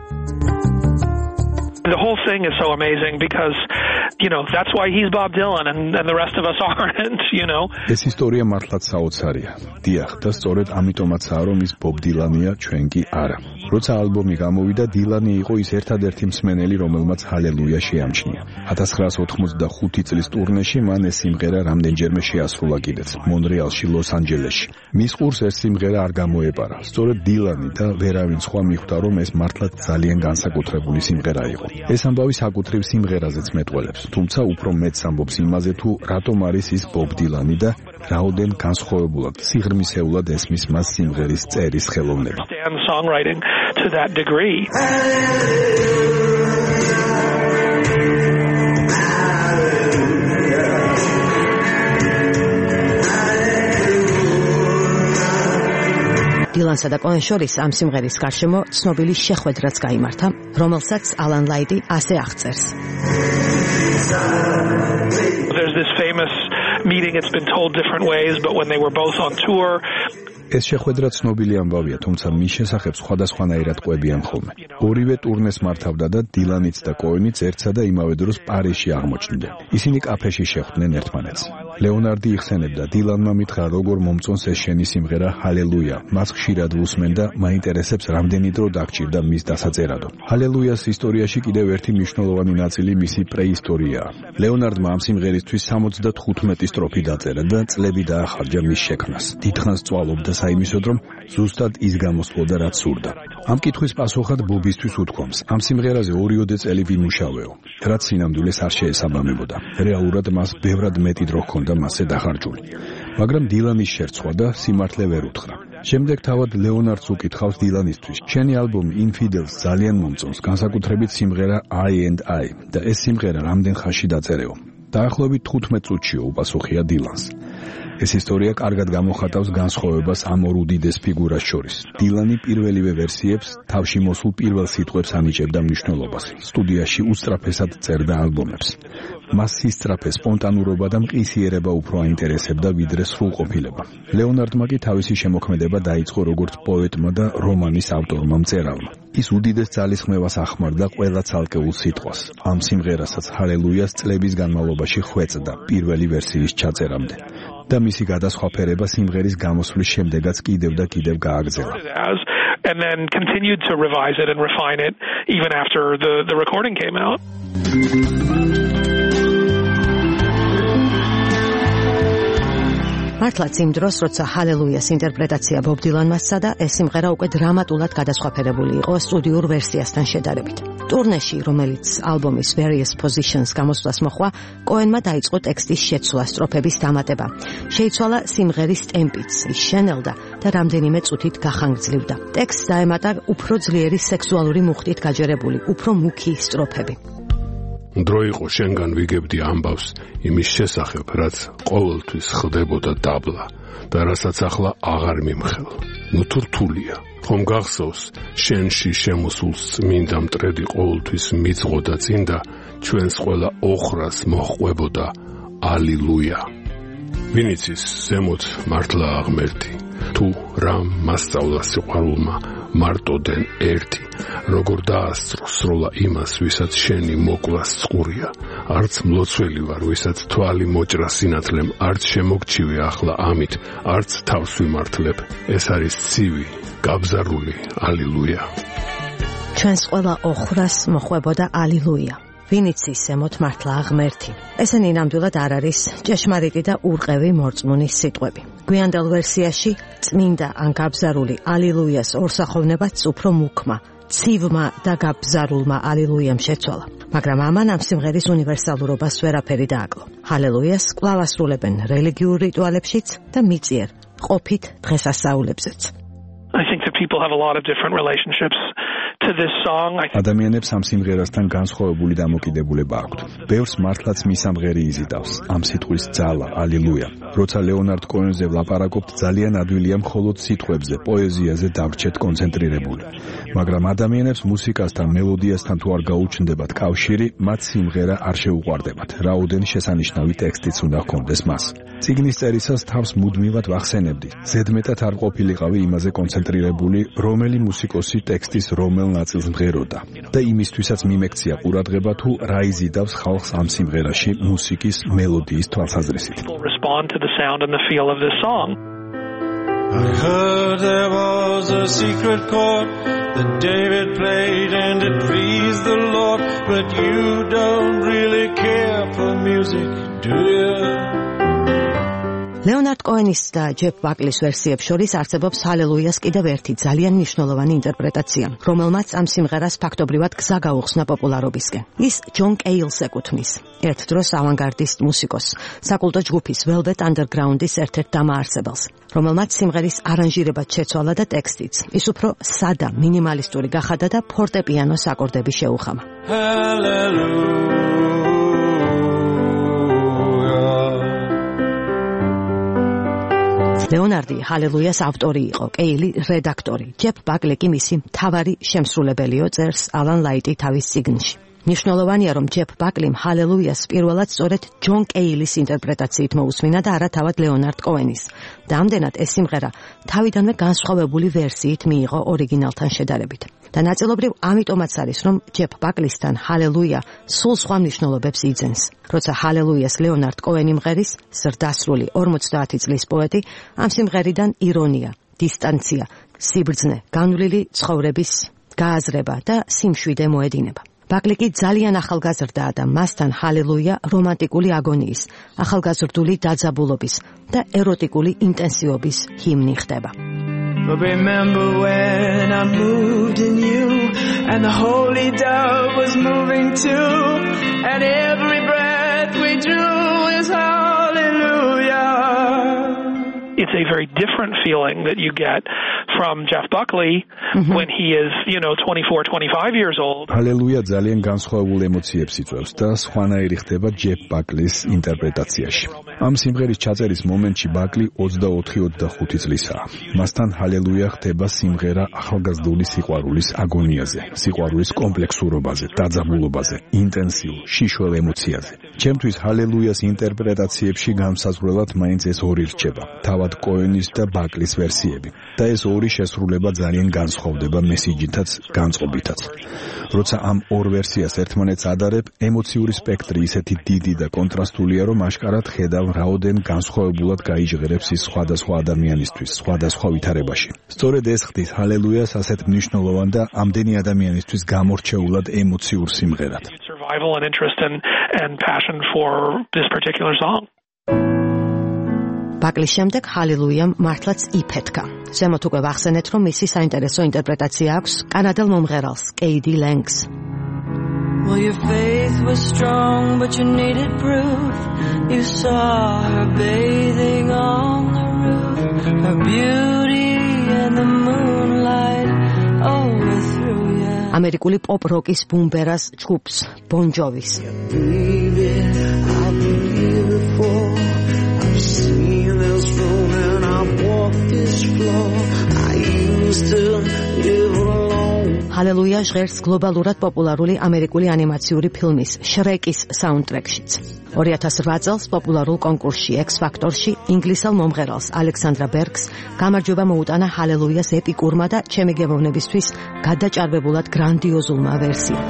The whole thing is so amazing because, that's why he's Bob Dylan and the rest of us aren't, ეს ისტორია მართლაც საოცარია. დიახ, და სწორედ ამიტომაცაა, რომ ის ბობ დილანია, ჩვენ კი არა. როცა ალბომი გამოვიდა, დილანი იყო ის ერთადერთი მსმენელი, რომელმაც ჰალელუია შეამჩნია. 1985 წლის ტურნეში მან ეს სიმღერა რამდენჯერმე შეასრულა კიდეც, მონრეალში, ლოს-ანჯელესში. მის ყურს ეს სიმღერა არ გამოეპარა. სწორედ დილანი და ვერავინ სხვა მიხვდა, რომ ეს მართლაც ძალიან განსაკუთრებული სიმღერა იყო. ეს ამბავი საკუთრივ სიმღერაზეც მეტყველებს, თუმცა უფრო მეტს ამბობს იმაზე, თუ რატომ არის ის ბობ დილანი და რაოდენ განსხვავებულად, სიღრმისეულად ესმის მას სიმღერის წერის ხელოვნება. Songwriting to that degree. დილანსა და კოენს შორის ამ სიმღერის გარშემო ცნობილი შეხვედრაც გაიმართა, რომელსაც ალან ლაიდი ასე აღწერს. There's this famous meeting, it's been told different ways, but when they were both on tour, ეს შეხვედრა ცნობილი ამბავია, თუმცა მის შესახებ სხვადასხვანაირად ყვებიან ხოლმე. ორივე ტურნეს მართავდა და დილანიც და კოენიც ერთსა და იმავე დროს პარიზში აღმოჩნდნენ. ისინი კაფეში შეხვდნენ ერთმანეთს. ლეონარდი იხსენებდა, დილანმა მითხრა, როგორ მომწონს ეს შენი სიმღერა ჰალელუია. მას ხშირად ვუსმენ და მაინტერესებს, რამდენი დრო დაგჭირდა მის დასაწერადო. ჰალელუიას ისტორიაში კიდევ ერთი მნიშვნელოვანი ნაწილი მისი პრეისტორიაა. ლეონარდმა ამ სიმღერისთვის 75 სტროფი დაწერა და წლები დაახარჯა მის შექმნას. დიდხანს წვალობდა საიმისოდ, რომ ზუსტად ის გამოსვლოდა, რაც სურდა. ამ კითხვის პასუხად ბობისთვის უთქვამს, ამ სიმღერაზე 2 წელი ვიმუშავეო, რაც სინამდვილეს არ შეესაბამებოდა. რეალურად მას ბევრად მეტი დრო ჰქონდა მასზე დახარჯული. მაგრამ დილანის შერცვა და სიმართლე ვერ უთხრა. შემდეგ თავად ლეონარდს უკითხავს დილანისთვის. შენი ალბომი Infidels ძალიან მომწონს, განსაკუთრებით სიმღერა I and I და ეს სიმღერა რამდენ ხანში დაწერეო. დაახლოებით 15 წუთშიო, უპასუხია დილანს. ეს ისტორია კარგად გამოხატავს განსხვავებას ამ ორ უდიდეს ფიგურას შორის. დილანი პირველივე ვერსიებს თავში მოსულ პირველ სიტყვებს ანიჭებდა მნიშვნელობას. სტუდიაში უსწრაფესად წერდა ალბომებს. მას სისწრაფე, სპონტანურობა და მყისიერება უფრო აინტერესებდა ვიდრე სრულყოფილება. ლეონარდმა კი თავისი შემოქმედება დაიწყო როგორც პოეტმა და რომანის ავტორმა მწერალმა. ის უდიდეს ძალისხმევას ახმარდა ყველა ცალკეულ სიტყვას. ამ სიმღერასაც ჰალელუიას წლების განმავლობაში ხვეწდა პირველი ვერსიის ჩაწერამდე. და მისი გადასხვაფერება სიმღერის გამოსვლის შემდეგაც კიდევ და კიდევ გააგრძელა. And then continued to revise it and refine it even after the recording came out. მართლაც იმ დროს, როცა ჰალელუიას ინტერპრეტაცია ბობ დილანმა სცადა, ეს სიმღერა უკვე დრამატულად გადასხვაფერებული იყო სტუდიურ ვერსიასთან შედარებით. ტურნეში, რომელიც ალბომის Various Positions გამოსვლას მოჰყვა, კოენმა დაიწყო ტექსტის შეცვლა, სტროფების დამატება. შეიცვალა სიმღერის ტემპიც, ის შენელდა და რამდენიმე წუთით გახანგრძლივდა. ტექსტს დაემატა უფრო ძლიერი სექსუალური მუხტით გაჯერებული, უფრო მუქი სტროფები. დრო იყო შენგან ვიგებდი ამბავს იმის შესახებ, რაც ყოველთვის ხდებოდა დაბლა და რასაც ახლა აღარ მიმხელ. ნუ თუ რთულია, ხომ გახსოვს შენში შემოსულ წმინდა მტრედი ყოველთვის მიწყოდა წინ და ჩვენს ყველა ოხრას მოჰყვებოდა ალილუია. ვინიცის ზემოთ მართლა აღმერთი, თუ რამ მასწავლა სიყვარულმა მარტოდენ ერთი, როგორ დაასწრო სროლა იმას, ვისაც შენი მოკვლას წყურია, არც მლოცველი ვარ, ვისაც თვალი მოჭრა სინათლემ, არც შემოგჩივი ახლა ამით, არც თავს ვიმართლებ, ეს არის ცივი, გაბზარული ალილუია. ჩვენს ყველა ოხრას მოხვებოდა ალილუია. ვინიცის ზემოთ მართლა აღმერთი. ესენი ნამდვილად არ არის ჭეშმარიტი და ურყევი მორწმუნის სიტყვები. გვიანდელ ვერსიაში წმინდა ან გაბზარული ალილუიას ორსახოვნებაც უფრო მუქმა, ცივმა და გაბზარულმა ალილუიამ შეცვალა. მაგრამ ამან ამ სიმღერის უნივერსალურობას ვერაფერი დააკლო. ჰალელუიას კვლავ ასრულებენ რელიგიურ რიტუალებშიც და მიწიერ ყოფით დღესასწაულებზეც. I think that people have a lot of different relationships to this song. ადამიანებს ამ სიმღერასთან განსხვავებული დამოკიდებულება აქვთ. ბევრს მართლაც მისამღერი იზიდავს, ამ სიტყვის ძალა, ალილუია. როცა ლეონარდ კოენზე ვლაპარაკობთ, ძალიან ადვილია მხოლოდ სიტყვებზე, პოეზიაზე დავრჩეთ კონცენტრირებული. მაგრამ ადამიანებს მუსიკასთან, მელოდიასთან თუ არ გაუჩნდებათ კავშირი, მათ სიმღერა არ შეუყვარდებათ. რაოდენ შესანიშნავი ტექსტიც უნდა ჰქონდეს მას. წიგნის წერისას თავს მუდმივად ვახსენებდი. ზედმეტად არ ყოფილიყავი იმაზე კონცენტრირებული, რომელი მუსიკოსი ტექსტის რომელ ნაწილს მღეროდა და იმისთვისაც მიმექცია ყურადღება თუ რა იზიდავს ხალხს ამ სიმღერაში მუსიკის მელოდიის თვალსაზრისით. I heard there was a secret chord that David played and it pleased the Lord, but you don't really care for music, do you? ლეონარდ კოენის და ჯეფ ბაკლის ვერსიებს შორის არსებობს ჰალელუიას კიდევ ერთი ძალიან მნიშვნელოვანი ინტერპრეტაცია, რომელმაც ამ სიმღერას ფაქტობრივად გზა გაუხსნა პოპულარობისკენ. ის ჯონ კეილს ეკუთვნის, ერთ დროს ავანგარდისტ მუსიკოს, საკულტო ჯგუფის Velvet Underground-ის ერთ-ერთ დამაარსებელს, რომელმაც სიმღერის არანჟირება შეცვალა და ტექსტიც. ის უფრო სადა, მინიმალისტური გახადა და ფორტეპიანოს აკორდები შეუხამა. ლეონარდი ჰალელუიას ავტორი იყო, კეილი რედაქტორი, ჯეფ ბაკლი კი მისი მთავარი შემსრულებელიო, წერს ალან ლაიტი თავის წიგნში. მნიშვნელოვანია, რომ ჯეფ ბაკლიმ ჰალელუიას პირველად სწორედ ჯონ კეილის ინტერპრეტაციით მოусმინა და არა თავად ლეონარდ კოენის. და ამდენად ეს სიმღერა თავიდანვე განსხვავებული ვერსიით მიიღო ორიგინალთან შედარებით. და ნაწილობრივ ამიტომაც არის, რომ ჯეფ ბაკლისთან ჰალელუია სულ სხვა მნიშვნელობებს იძენს. როცა ჰალელუიას ლეონარდ კოენი მღერის, ზრდასრული 50 წლის პოეტი ამ სიმღერიდან ირონია, დისტანცია, სიბრძნე, განვლილი ცხოვრების გააზრება და სიმშვიდე მოედინება. ბაკლი კი ძალიან ახალგაზრდაა და მასთან ჰალელუია რომანტიკული აგონიის, ახალგაზრდული დაძაბულობის და ეროტიკული ინტენსივობის ჰიმნი ხდება. But remember when I moved in you and the holy dove was moving too, and every breath we drew is hallelujah. It's a very different feeling that you get from Jeff Buckley when he is, 24, 25 years old. Hallelujah ძალიან განსხვავებულ ემოციებს იწვევს და სხვანაირი ხდება ჯეფ ბაკლის ინტერპრეტაციაში. ამ სიმღერის ჩაწერის მომენტში ბაკლი 24-25 წლისაა. მასთან ჰალელუია ხდება სიმღერა ახალგაზრდული სიყვარულის აგონიაზე, სიყვარულის კომპლექსურობაზე, დაძაბულობაზე, ინტენსიურ, შიშველ ემოციაზე. ჩემთვის ჰალელუიას ინტერპრეტაციებში განსაზღვრელად მაინც ეს ორი რჩება, თავად კოენის და ბაკლის ვერსიები. და ეს ორი შესრულება ძალიან განსხვავდება მესიჯითაც, განწყობითაც. როცა ამ ორ ვერსიას ერთმანეთს ადარებ, ემოციური სპექტრი ისეთი დიდი და კონტრასტულია, რომ აშკარად ხედავ რაოდენ განსხვავებულად გაიჟღერებს ის სხვადასხვა ადამიანისთვის, სხვადასხვა ვითარებაში. სწორედ ეს ხდის ჰალელუიას ასეთ მნიშვნელოვან და ამდენი ადამიანისთვის გამორჩეულად ემოციურ სიმღერად. Survival and interest and passion for this particular song. ბაკლის შემდეგ ჰალელუიამ მართლაც იფეთქა. ზემოთ უკვე ვახსენეთ, რომ მისი საინტერესო ინტერპრეტაცია აქვს კანადელ მომღერალს, K.D. Langs. Well, your faith was strong, but you needed proof. You saw her bathing on the roof, her beauty and the moonlight overthrew you. ამერიკული pop rock-ის ბუმბერას ჯგუფს, Bon Jovis. ჰალელუია ჟღერს გლობალურად პოპულარული ამერიკული ანიმაციური ფილმის შრეკის საუნდტრეკშიც. 2008 წელს პოპულარულ კონკურსში X Factor-ში ინგლისელ მომღერალს ალექსანდრა ბერგს გამარჯვება მოუტანა ჰალელუიას ეპიკურმა და ჩემი გემოვნებისთვის გადაჭარბებულად გრანდიოზულმა ვერსიამ.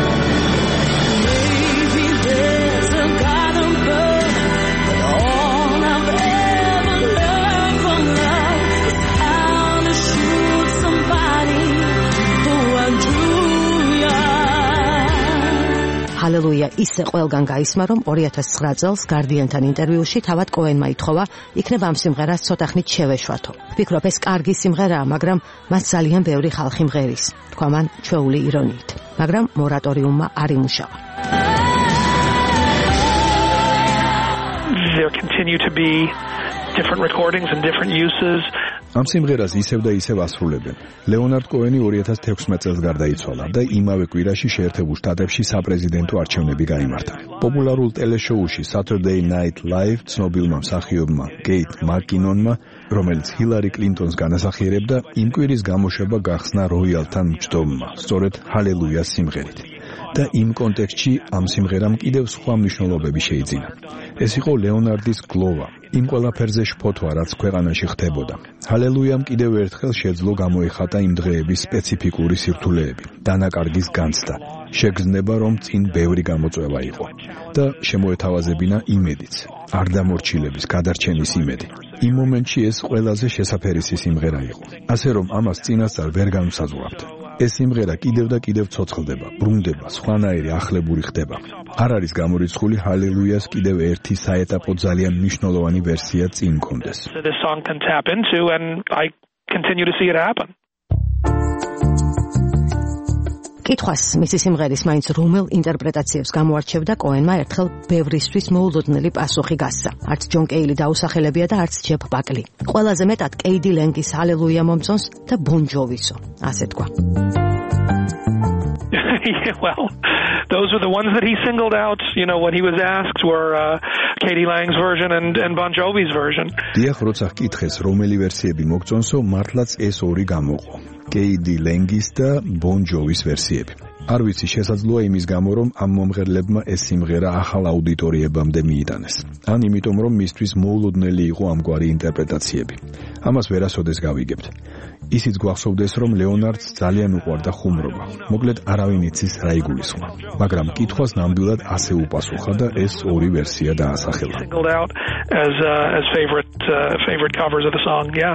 ჰალელუია ისე ყველგან გაისმა, რომ 2009 წელს Guardian-თან ინტერვიუში თავად კოენმა ითხოვა, იქნებ ამ სიმღერას ცოტა ხნით შევეშვათო. ვფიქრობ, ეს კარგი სიმღერაა, მაგრამ მას ძალიან ბევრი ხალხი მღერის, თქვა მან ჩვეული ირონიით. მაგრამ მორატორიუმმა არ იმუშავა. There continue to be different recordings and different uses. ამ სიმღერას ისევ და ისევ ასრულებენ. ლეონარდ კოენი 2016 წელს გარდაიცვალა და იმავე კვირაში შეერთებულ შტატებში საპრეზიდენტო არჩევნები გაიმართა. პოპულარულ ტელეშოუში Saturday Night Live ცნობილმა მსახიობმა კეით მაკკინონმა, რომელიც ჰილარი კლინტონს განასახიერებდა, იმ კვირის გამოშვება გახსნა როიალთან მჯდომმა, სწორედ ჰალელუიას სიმღერით. და იმ კონტექსტში ამ სიმღერამ კიდევ სხვა მნიშვნელობები შეიძინა. ეს იყო ლეონარდის გლოვა, იმ ყველაფერზე შფოთვა, რაც ქვეყანაში ხდებოდა. ჰალელუიამ კიდევ ერთხელ შეძლო გამოიხატა იმ დღეების სპეციფიკური სირთულეები, დანაკარგის განცდა, შეგრძნება, რომ წინ ბევრი გამოწვევა იყო და შემოეთავაზებინა იმედიც, არ დამორჩილების, გადარჩენის იმედი. იმ მომენტში ეს ყველაზე შესაფერისი სიმღერა იყო. ასე რომ ამას წინასწარ ვერ განვსაზღვრავთ. ეს სიმღერა კიდევ და კიდევ ცოცხლდება, ბრუნდება, სხვანაირი ახლებური ხდება. არ არის გამორიცხული ჰალელუიას კიდევ ერთი საეტაპო ძალიან მნიშვნელოვანი ვერსია წინ კონდეს. This song can tap into, and I continue to see it happen. კითხვას მისი სიმღერის მაინც რომელ ინტერპრეტაციებს გამოარჩევდა კოენმა ერთხელ ბევრისთვის მოულოდნელი პასუხი გასცა. არც ჯონ კეილი დაუსახელებია და არც ჯეფ ბაკლი. ყველაზე მეტად K.D. Langs ჰალელუია მომწონს და Bon Jovis-ო, ასე თქვა. Yeah, well, those were the ones that he singled out, when he was asked were K.D. Lang's version and Bon Jovi's version. დიახ, როცა ჰკითხეს რომელი ვერსიები მოგწონსო, მართლაც ეს ორი გამოყო. K.D. Lang's და Bon Jovis ვერსიები. არ ვიცი, შესაძლოა იმის გამო, რომ ამ მომღერლებმა ეს სიმღერა ახალ აუდიტორიებამდე მიიტანეს. ან იმიტომ, რომ მისთვის მოულოდნელი იყო ამგვარი ინტერპრეტაციები. ამას ვერასოდეს გავიგებთ. ისიც გვახსოვდეს, რომ ლეონარდს ძალიან უყვარდა ხუმრობა. მოკლედ არავინ იცის რა იგულისხმა. მაგრამ კითხვას ნამდვილად ასე უპასუხა და ეს ორი ვერსია დაასახელა. Singled out as favorite covers of the song, yeah.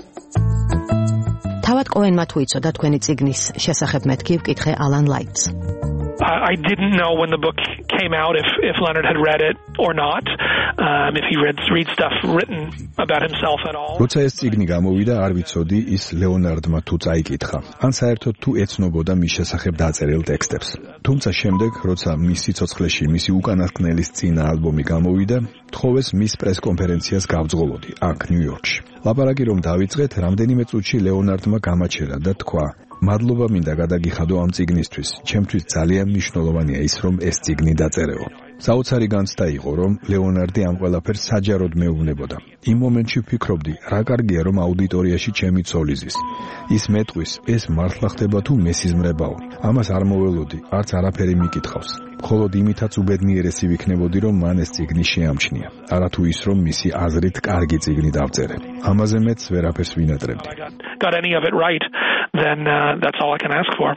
თავად კოენმა თუ იცოდა თქვენი წიგნის შესახებ მეთქი ვკითხე Alan Lights. I didn't know when the book came out if Leonard had read it or not, if he read stuff written about himself at all. როცა ეს წიგნი გამოვიდა, არ ვიცოდი ის ლეონარდმა თუ წაიკითხა, ან საერთოდ თუ ეცნობოდა მის შესახებ დაწერილ ტექსტებს. თუმცა შემდეგ, როცა მის სიცოცხლეში მისი უკანასკნელის წინა ალბომი გამოვიდა, თხოვეს მის პრესკონფერენციას გავძღოლოდი აქ ნიუ-იორკში. ლაპარაკი რომ დავიწყეთ, რამდენიმე წუთში ლეონარდმა გამაჩერა და თქვა: მადლობა მინდა გადაგიხადო ამ წიგნისთვის. ჩემთვის ძალიან მნიშვნელოვანია ის, რომ ეს წიგნი დაწერეო. საოცარი განცდა იყო, რომ ლეონარდი ამ ყველაფერს საჯაროდ მეუბნებოდა. იმ მომენტში ვფიქრობდი, რა კარგია, რომ აუდიტორიაში ჩემი ცოლი ზის. ის მეტყვის, ეს მართლა ხდება თუ მესიზმრებაო. ამას არ მოველოდი, არც არაფერი მიკითხავს. მხოლოდ იმითაც უბედნიერესი ვიქნებოდი, რომ მან ეს წიგნი შეამჩნია. არათუ ის, რომ მისი აზრით კარგი წიგნი დავწერე. ამაზე მეც ვერაფერს ვინატრებდი. Got any of it right, then that's all I can ask for.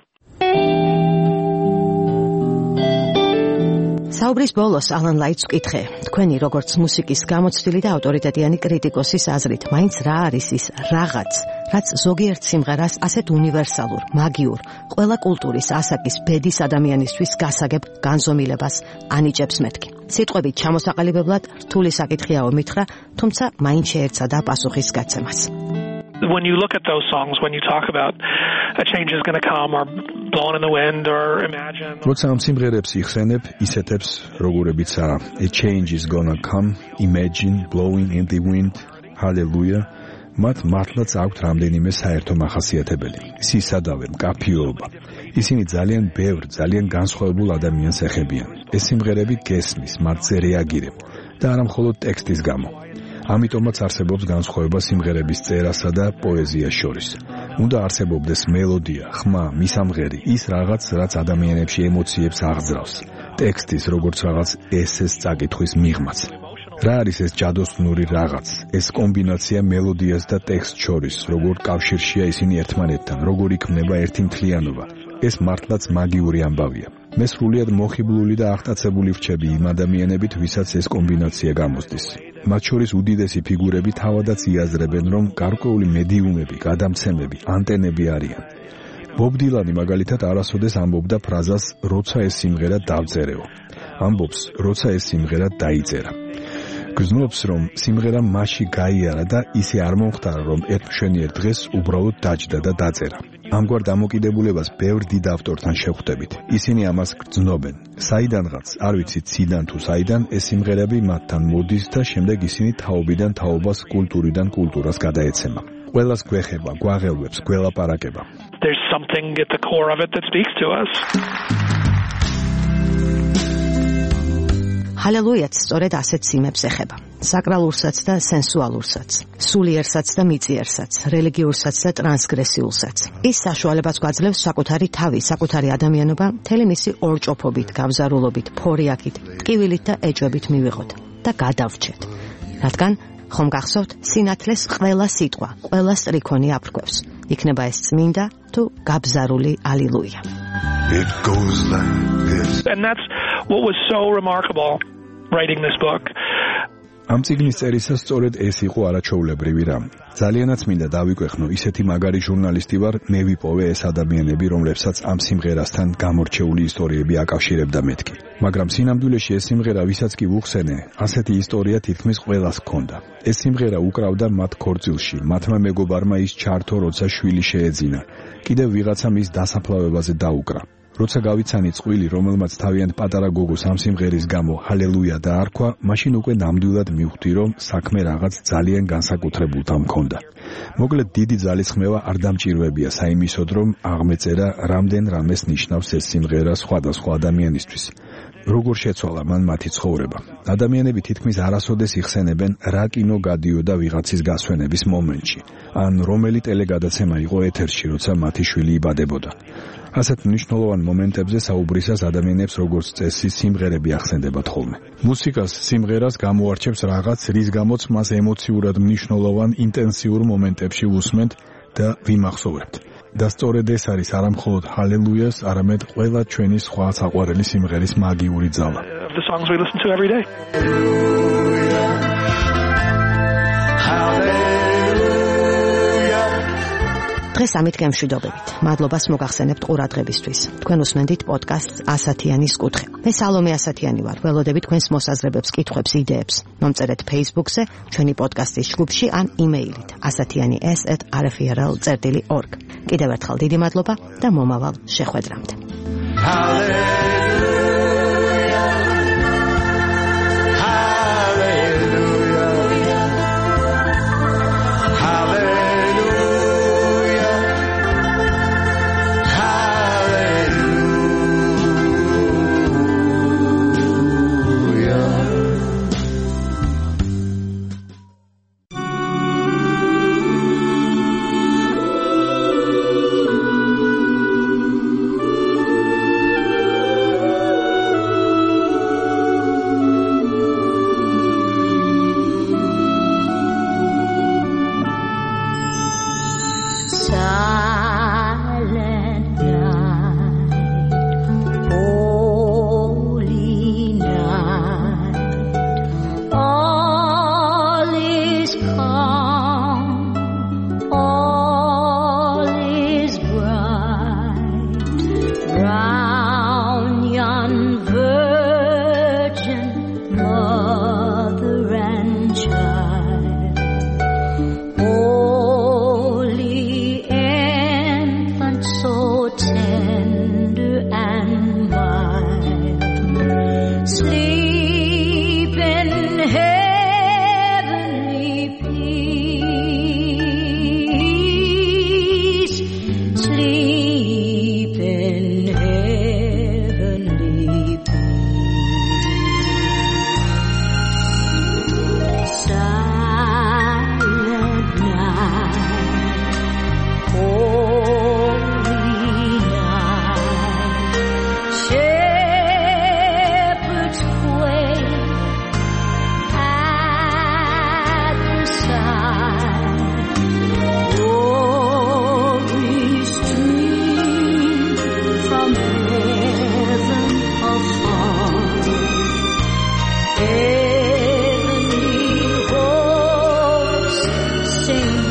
საუბრის ბოლოს Alan Lights ვკითხე, თქვენი როგორც მუსიკის გამოცდილი და ავტორიტეტიანი კრიტიკოსის აზრით, მაინც რა არის ის რაღაც, რაც ზოგიერთ სიმღერას ასეთ უნივერსალურ, მაგიურ, ყველა კულტურის ასაკის ბედის ადამიანისთვის გასაგებ განზომილებას ანიჭებს მეთქი. სიტყვებით ჩამოსაყალიბებლად რთული საკითხიაო მითხრა, თუმცა მაინც შეერცადა პასუხის გაცემას. When you look at those songs, when you talk about a change is going to come or blown in the wind or imagine. როცა ამ სიმღერებს იხსენებ, ისეთებს როგორებიც არა. A change is gonna come, imagine, blowing in the wind, hallelujah. მათ მართლაც აქვთ რამდენიმე საერთო მახასიათებელი. სისადავე, მკაფიობა. ისინი ძალიან ბევრ, ძალიან განსხვავებულ ადამიანს ეხებიან. ეს სიმღერები გესმის, მათზე რეაგირებ და არა მხოლოდ ტექსტის გამო. ამიტომაც არსებობს განსხვავება სიმღერების წერასა და პოეზიას შორის. უნდა არსებობდეს მელოდია, ხმა, მისამღერი, ის რაღაც, რაც ადამიანებში ემოციებს აღძრავს. ტექსტის როგორც რაღაც ესეს წაკითხვის მიღმაც. რა არის ეს ჯადოსნური რაღაც? ეს კომბინაცია მელოდიას და ტექსტს შორის, როგორ კავშირშია ისინი ერთმანეთთან, როგორ იქმნება ერთი მთლიანობა. ეს მართლაც მაგიური ამბავია. მე სრულიად მოხიბლული და აღტაცებული ვრჩები იმ ადამიანებით, ვისაც ეს კომბინაცია გამოსდის. მათ შორის უდიდესი ფიგურები თავადაც იაზრებენ, რომ გარკვეული მედიუმები, გადამცემები, ანტენები არიან. ბობ დილანი მაგალითად არასოდეს ამბობდა ფრაზას როცა ეს სიმღერა დავწერეო. ამბობს, როცა ეს სიმღერა დაიწერა. გრძნობს, რომ სიმღერა მასში გაიარა და ისე არ მომხდარა, რომ ერთმშვენიერ დღეს უბრალოდ დაჯდა და დაწერა. ამგვარ დამოკიდებულებას ბევრ დიდ ავტორთან შევხვდებით. ისინი ამას გრძნობენ. საიდანღაც, არ ვიცით ციდან თუ საიდან, ეს სიმღერები მათთან მოდის და შემდეგ ისინი თაობიდან თაობას, კულტურიდან კულტურას გადაეცემა. ყველას გვეხება, გვაღელვებს, გველაპარაკება. There's something at the core of it that speaks to us. ჰალელუიაც სწორედ ასეთ სიმებს ეხება. საკრალურსაც და სენსუალურსაც, სულიერსაც და მიწიერსაც, რელიგიურსაც და ტრანსგრესიულსაც. ის საშუალებას გვაძლევს საკუთარი თავი, საკუთარი ადამიანობა, მთელი მისი ორჭოფობით, გავზარულობით, ფორიაქით, ტკივილით და ეჭვებით მივიღოთ და გადავრჩეთ. რადგან ხომ გახსოვთ, სინათლეს ყველა სიტყვა, ყველა სტრიქონი აფრქვევს. იქნება ეს წმინდა თუ გაბზარული ალილუია. It goes like this. And that's what was so remarkable writing this book. ამ წიგნის წერისას სწორედ ეს იყო არაჩვეულებრივი რამ. ძალიანაც მინდა დავიკვეხნო, ისეთი მაგარი ჟურნალისტი ვარ, მე ვიპოვე ეს ადამიანები, რომლებსაც ამ სიმღერასთან გამორჩეული ისტორიები აკავშირებდა მეთქი. მაგრამ სინამდვილეში ეს სიმღერა, ვისაც კი ვუხსენე, ასეთი ისტორია თითქმის ყველას ჰქონდა. ეს სიმღერა უკრავდა მათ ქორწილში, მათმა მეგობარმა ის ჩართო, როცა შვილი შეეძინა. კიდევ ვიღაცამ ის დასაფლავებაზე დაუკრა. როცა გავიცანი წყვილი, რომელმაც თავიანთ პატარა გოგოს ამ სიმღერის გამო ჰალელუია დაარქვა, მაშინ უკვე ნამდვილად მივხვდი, რომ საქმე რაღაც ძალიან განსაკუთრებულთან მქონდა. მოკლედ დიდი ძალისხმევა არ დამჭირვებია საიმისოდ, რომ აღმეწერა რამდენ რამეს ნიშნავს ეს სიმღერა სხვადასხვა ადამიანისთვის. როგორ შეცვალა მან მათი ცხოვრება. ადამიანები თითქმის არასოდეს იხსენებენ, რა კინო გადიოდა ვიღაცის გასვენების მომენტში, ან რომელი ტელეგადაცემა იყო ეთერში, როცა მათი შვილი იბადებოდა. ასეთ მნიშვნელოვან მომენტებზე საუბრისას ადამიანებს როგორც წესი სიმღერები ახსენდებათ ხოლმე. მუსიკას, სიმღერას გამოარჩევს რაღაც, რის გამოც მას ემოციურად მნიშვნელოვან ინტენსიურ მომენტებში ვუსმენთ და ვიმახსოვრებთ. და სწორედ ეს არის არა მხოლოდ ჰალელუიას, არამედ ყველა ჩვენი სხვა საყვარელი სიმღერის მაგიური ძალა. The songs we listen to every day. დღეს ამით გემშვიდობებით. მადლობას მოგახსენებთ ყურადღებისთვის. თქვენ უსმენთ პოდკასტს ასათიანის კუთხე. მე სალომე ასათიანი ვარ. ველოდებით თქვენს მოსაზრებებს, კითხვებს, იდეებს. მომწერეთ Facebook-ზე, ჩვენი პოდკასტის ჯგუფში ან იმეილით asatiani@rfrl.org. კიდევ ერთხელ დიდი მადლობა და მომავალ შეხვედრამდე.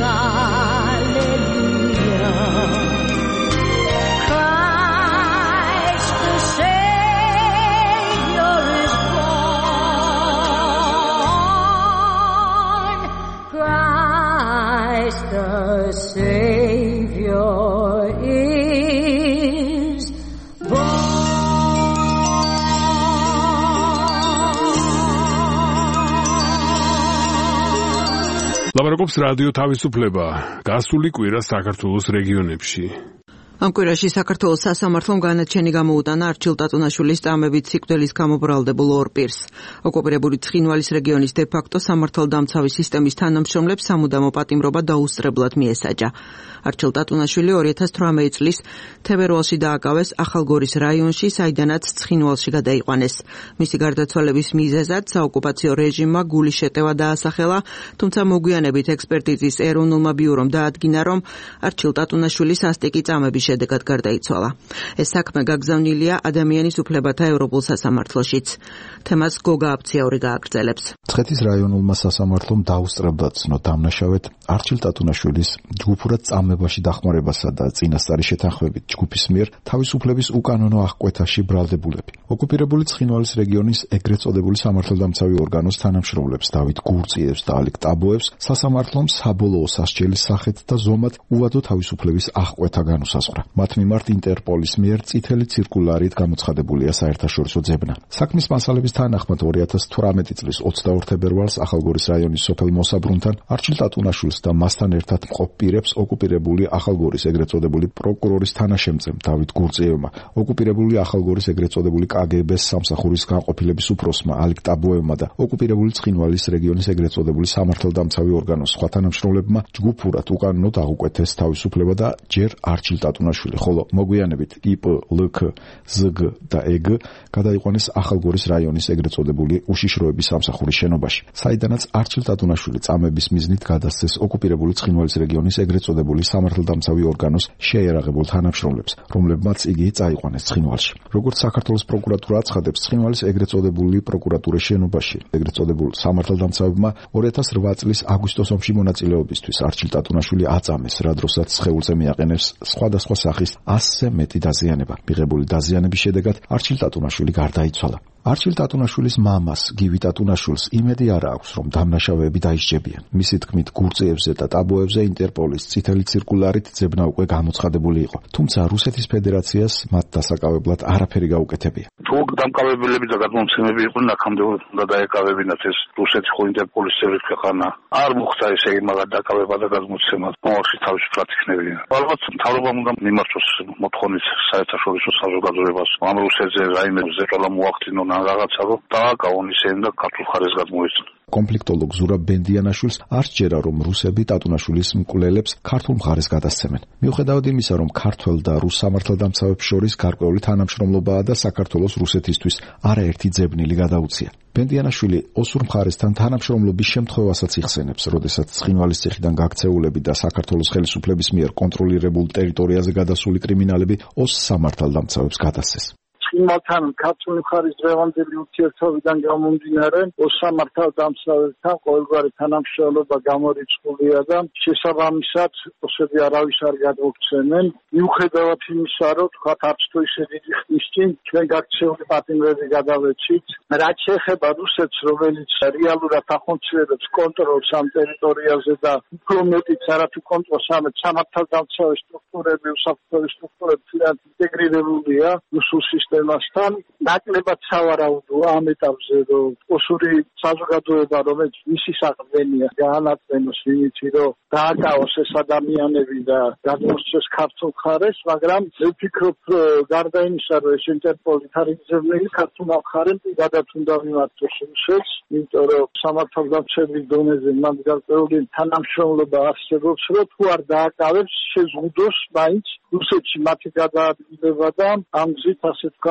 ლაპარაკობს რადიო თავისუფლება. გასული კვირა საქართველოს რეგიონებში. ამ კვირაში საქართველოს სასამართლომ განაჩენი გამოუტანა არჩილ ტატუნაშვილის წამებით სიკვდილის გამობრალდებულ ორ პირს. ოკუპირებული ცხინვალის რეგიონის დე-ფაქტო სამართალდამცავი სისტემის თანამშრომლებს სამუდამო პატიმრობა დაუსწრებლად მიესაჯა. არჩილ ტატუნაშვილი 2018 წლის თებერვალში დააკავეს ახალგორის რაიონში, საიდანაც ცხინვალში გადაიყვანეს. მისი გარდაცვალების მიზეზად საოკუპაციო რეჟიმმა გულის შეტევა დაასახელა, თუმცა მოგვიანებით ექსპერტიზის ეროვნულმა ბიურომ დაადგინა, რომ არჩილ ტატუნაშვილის ასტიკი წამების შედეგად გარდაიცვალა. ეს საქმე გაგზავნილია ადამიანის უფლებათა ევროპულ სასამართლოშიც. თემას გოგა აფციაური გააგრძელებს. მცხეთის რაიონულმა სასამართლომ დაუსწრებლად ცნო დამნაშავედ არჩილ ტატუნაშვილის ჯგუფურად წამებაში დახმარებასა და წინასწარი შეთანხმებით ჯგუფის მიერ თავისუფლების უკანონო აღკვეთაში ბრალდებულები. ოკუპირებული ცხინვალის რეგიონის ეგრეთ წოდებული სამართალდამცავი ორგანოს თანამშრომლებს დავით გურწიევს და ალეკ ტაბოევს სასამართლომ საბოლოო სასჯელის სახით და ზომად უვადო თავისუფლების აღკვეთა განუსაზღვრა. მათ მიმართ ინტერპოლის მიერ წითელი ცირკულარით გამოცხადებულია საერთაშორისო ძებნა. საქმის მასალების თანახმად 2018 წლის 24 თებერვალს ახალგორის რაიონის სოფელ მოსაბრუნთან არჩილ ტატუნაშვილს და მასთან ერთად მყოფ პირებს ოკუპირებული ახალგორის ეგრეთ წოდებული პროკურორის თანაშემწემ დავით გურწიევმა, ოკუპირებული ახალგორის ეგრეთ წოდებული კგბ-ს სამსახურის განყოფილების უფროსმა ალეკ ტაბოევმა და ოკუპირებული ცხინვალის რეგიონის ეგრეთ წოდებული სამართალდამცავი ორგანოს სხვა თანამშრომლებმა ჯგუფურად უკანონოდ აღუკვეთეს თავისუფლება და ჯერ არჩილ ტატუნაშვილი, ხოლო მოგვიანებით იპ, ლქ, ზგ და ეგ გადაიყვანეს ახალგორის რაიონის ეგრეთ წოდებული უშიშროების სამსახურის შენობაში, საიდანაც არჩილ ტატუნაშვილი წამების მიზნით გადასცეს ოკუპირებული ცხინვალის რეგიონის ეგრეთ წოდებული სამართალდამცავი ორგანოს შეიარაღებულ თანამშრომლებს, რომლებმაც იგი წაიყვანეს ცხინვალში. როგორც საქართველოს პროკურატურა აცხადებს, ცხინვალის ეგრეთ წოდებული პროკურატურის შენობაში ეგრეთ წოდებულ სამართალდამცავებმა 2008 წლის აგვისტოს ომში მონაწილეობისთვის არჩილ ტატუნაშვილი აწამეს, რა დროსაც სხეულზე მიაყენებს სხვადასხვა სახის 100-ზე მეტი დაზიანება. მიღებული დაზიანების შედეგად არჩილ ტატუნაშვილი გარდაიცვალა. არჩილ ტატუნაშვილის მამას, გივი ტატუნაშვილს იმედი არ აქვს, რომ დამნაშავეები დაისჯებიან. მისი თქმით, გურწიევზე და ტაბოევზე ინტერპოლის წითელი ცირკულარით ძებნა უკვე გამოცხადებული იყო. თუმცა რუსეთის ფედერაციას მათ დასაკავებლად არაფერი გაუკეთებია. თუ დამკავებელები და გადმომცემები იყვნენ, აქამდე გადაეკავებინათ ეს რუსეთი ხო ინტერპოლის წევრი ქვეყანა. არ მოხდა ესე იმაგად დაკავება და გადმოცემა. მოახში თავისუფლად იქნებიან. ალბათ მთავრობამ უნდა მიმართოს მოთხოვნით საერთაშორისო საზოგადოებას. ამ რუსეთზე რაიმე ზეწოლა მოახდინონ ან რაღაცა რომ დააკავონ ისინი და ქართულ ხარეს გადმოეცნო. კონფლიქტოლოგ ზურაბ ბენდიანაშვილს არ სჯერა, რომ რუსები ტატუნაშვილის მკვლელებს ქართულ მხარეს გადასცემენ. მიუხედავად იმისა, რომ ქართველ და რუს სამართალდამცავებს შორის გარკვეული თანამშრომლობაა და საქართველოს რუსეთისთვის არაერთი ძებნილი გადაუცია. ბენდიანაშვილი ოსურ მხარესთან თანამშრომლობის შემთხვევასაც იხსენებს, როდესაც ცხინვალის ციხიდან გაქცეულები და საქართველოს ხელისუფლების მიერ კონტროლირებულ ტერიტორიაზე გადასული კრიმინალები ოს სამართალდამცავებს გადასცეს. ცხინვალთან ქართული მხარის დღევანდელი ურთიერთობიდან გამომდინარე, ოს სამართალდამცავებთან ყოველგვარი თანამშრომლობა გამორიცხულია და შესაბამისად ოსები არავის არ გადმოგცემენ. მიუხედავად იმისა, რომ თქვათ არც თუ ისე დიდი ხნის წინ ჩვენ გაქცეული პატიმრები გადავეცით, რაც შეეხება რუსეთს, რომელიც რეალურად ახორციელებს კონტროლს ამ ტერიტორიაზე და უფრო მეტიც არათუ კონტროლს ამეთ სამართალდამცავი სტრუქტურები, უსაფრთხოების სტრუქტურები ძალიან ინტეგრირებულია რუსულ სისტემასთან. ნაკლებად სავარაუდოა ამ ეტაპზე, რომ ოსური საზოგადოება, რომელიც მისი საყრდენია, გაანაწმენოს იმითი, რომ დააკავოს ეს ადამიანები და გადმოსცეს ქართულ მხარეს, მაგრამ მე ვფიქრობ, გარდა იმისა, რომ ეს ინტერპოლი თარიღზევნელი ქართულ მხარემ პირადად უნდა მიმართოს რუსეთს, იმიტომ რომ სამართალდამცავების დონეზე მან გარკვეული თანამშრომლობა არსებობს, რომ თუ არ დააკავებს, შეზღუდოს მაინც რუსეთში მათი გადაადგილება და ამ გზით ასე ვთქვათ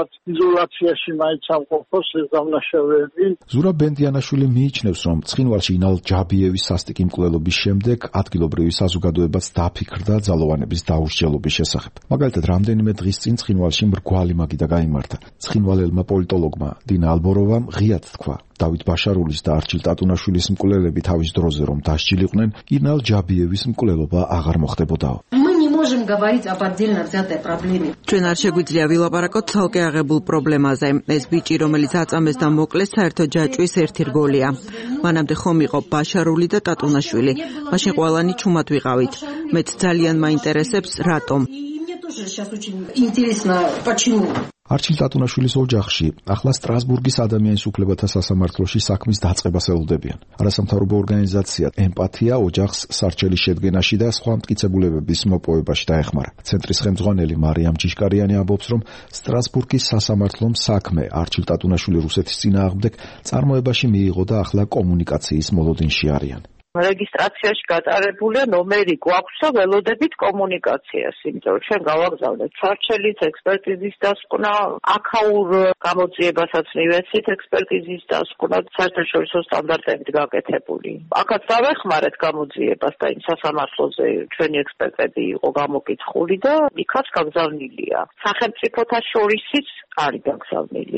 თავად იზოლაციაში მაინც ამყოფოს ეს დამნაშავეები. ზურაბ ბენდიანაშვილი მიიჩნევს, რომ ცხინვალში ინალ ჯაბიევის სასტიკი მკვლელობის შემდეგ ადგილობრივი საზოგადოებაც დაფიქრდა ძალოვანების დაუსჯელობის შესახებ. მაგალითად, რამდენიმე დღის წინ ცხინვალში მრგვალი მაგიდა გაიმართა. ცხინვალელმა პოლიტოლოგმა დინა ალბოროვამ ღიად თქვა, დავით ბაშარულის და არჩილ ტატუნაშვილის მკვლელები თავის დროზე რომ დასჯილიყვნენ, ინალ ჯაბიევის მკვლელობა აღარ მოხდებოდაო. ჩვენ არ შეგვიძლია ვილაპარაკოთ ცალკე აღებულ პრობლემაზე. ეს ბიჭი, რომელიც აწამეს და მოკლეს, საერთო ჯაჭვის ერთი რგოლია. მანამდე ხომ იყო ბაშარული და ტატუნაშვილი. მაშინ ყველანი ჩუმად ვიყავით. მეც ძალიან მაინტერესებს, რატომ. არჩილ ტატუნაშვილის ოჯახში ახლა სტრასბურგის ადამიანის უფლებათა სასამართლოში საქმის დაწყებას ელოდებიან. არასამთავრობო ორგანიზაცია ემპათია ოჯახს სარჩელის შედგენაში და სხვა მტკიცებულებების მოპოვებაში დაეხმარა. ცენტრის ხელმძღვანელი მარიამ ჯიშკარიანი ამბობს, რომ სტრასბურგის სასამართლომ საქმე არჩილ ტატუნაშვილი რუსეთის წინააღმდეგ წარმოებაში მიიღო და ახლა კომუნიკაციის მოლოდინში არიან. რეგისტრაციაში გატარებულია ნომერი გვაქვს და ველოდებით კომუნიკაციას, იმიტომ რომ ჩვენ გავაგზავნეთ სარჩელის ექსპერტიზის დასკვნა, აქაურ გამოძიებასაც მივეცით ექსპერტიზის დასკვნა, საერთაშორისო სტანდარტებით გაკეთებული. აქაც დავეხმარეთ გამოძიებას და იმ სასამართლოზე ჩვენი ექსპერტები იყო გამოკითხული და იქაც გაგზავნილია. სახელმწიფოთა შორისიც არის გაგზავნილი.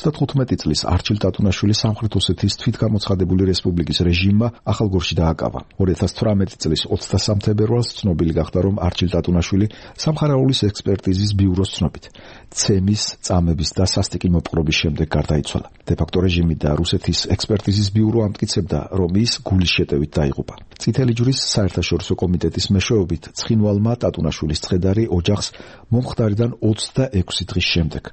35 წლის არჩილ ტატუნაშვილი სამხრეთ ოსეთის თვითგამოცხადებული რესპუბლიკის რეჟიმმა ახალგორში დააკავა. 2018 წლის 23 თებერვალს ცნობილი გახდა, რომ არჩილ ტატუნაშვილი სამხარაულის ექსპერტიზის ბიუროს ცნობით ცემის, წამების და სასტიკი მოპყრობის შემდეგ გარდაიცვალა. დე-ფაქტო რეჟიმი და რუსეთის ექსპერტიზის ბიურო ამტკიცებდა, რომ ის გულის შეტევით დაიღუპა. წითელი ჯვრის საერთაშორისო კომიტეტის მეშვეობით ცხინვალმა ტატუნაშვილის ცხედარი ოჯახს მომხდარიდან 26 დღის შემდეგ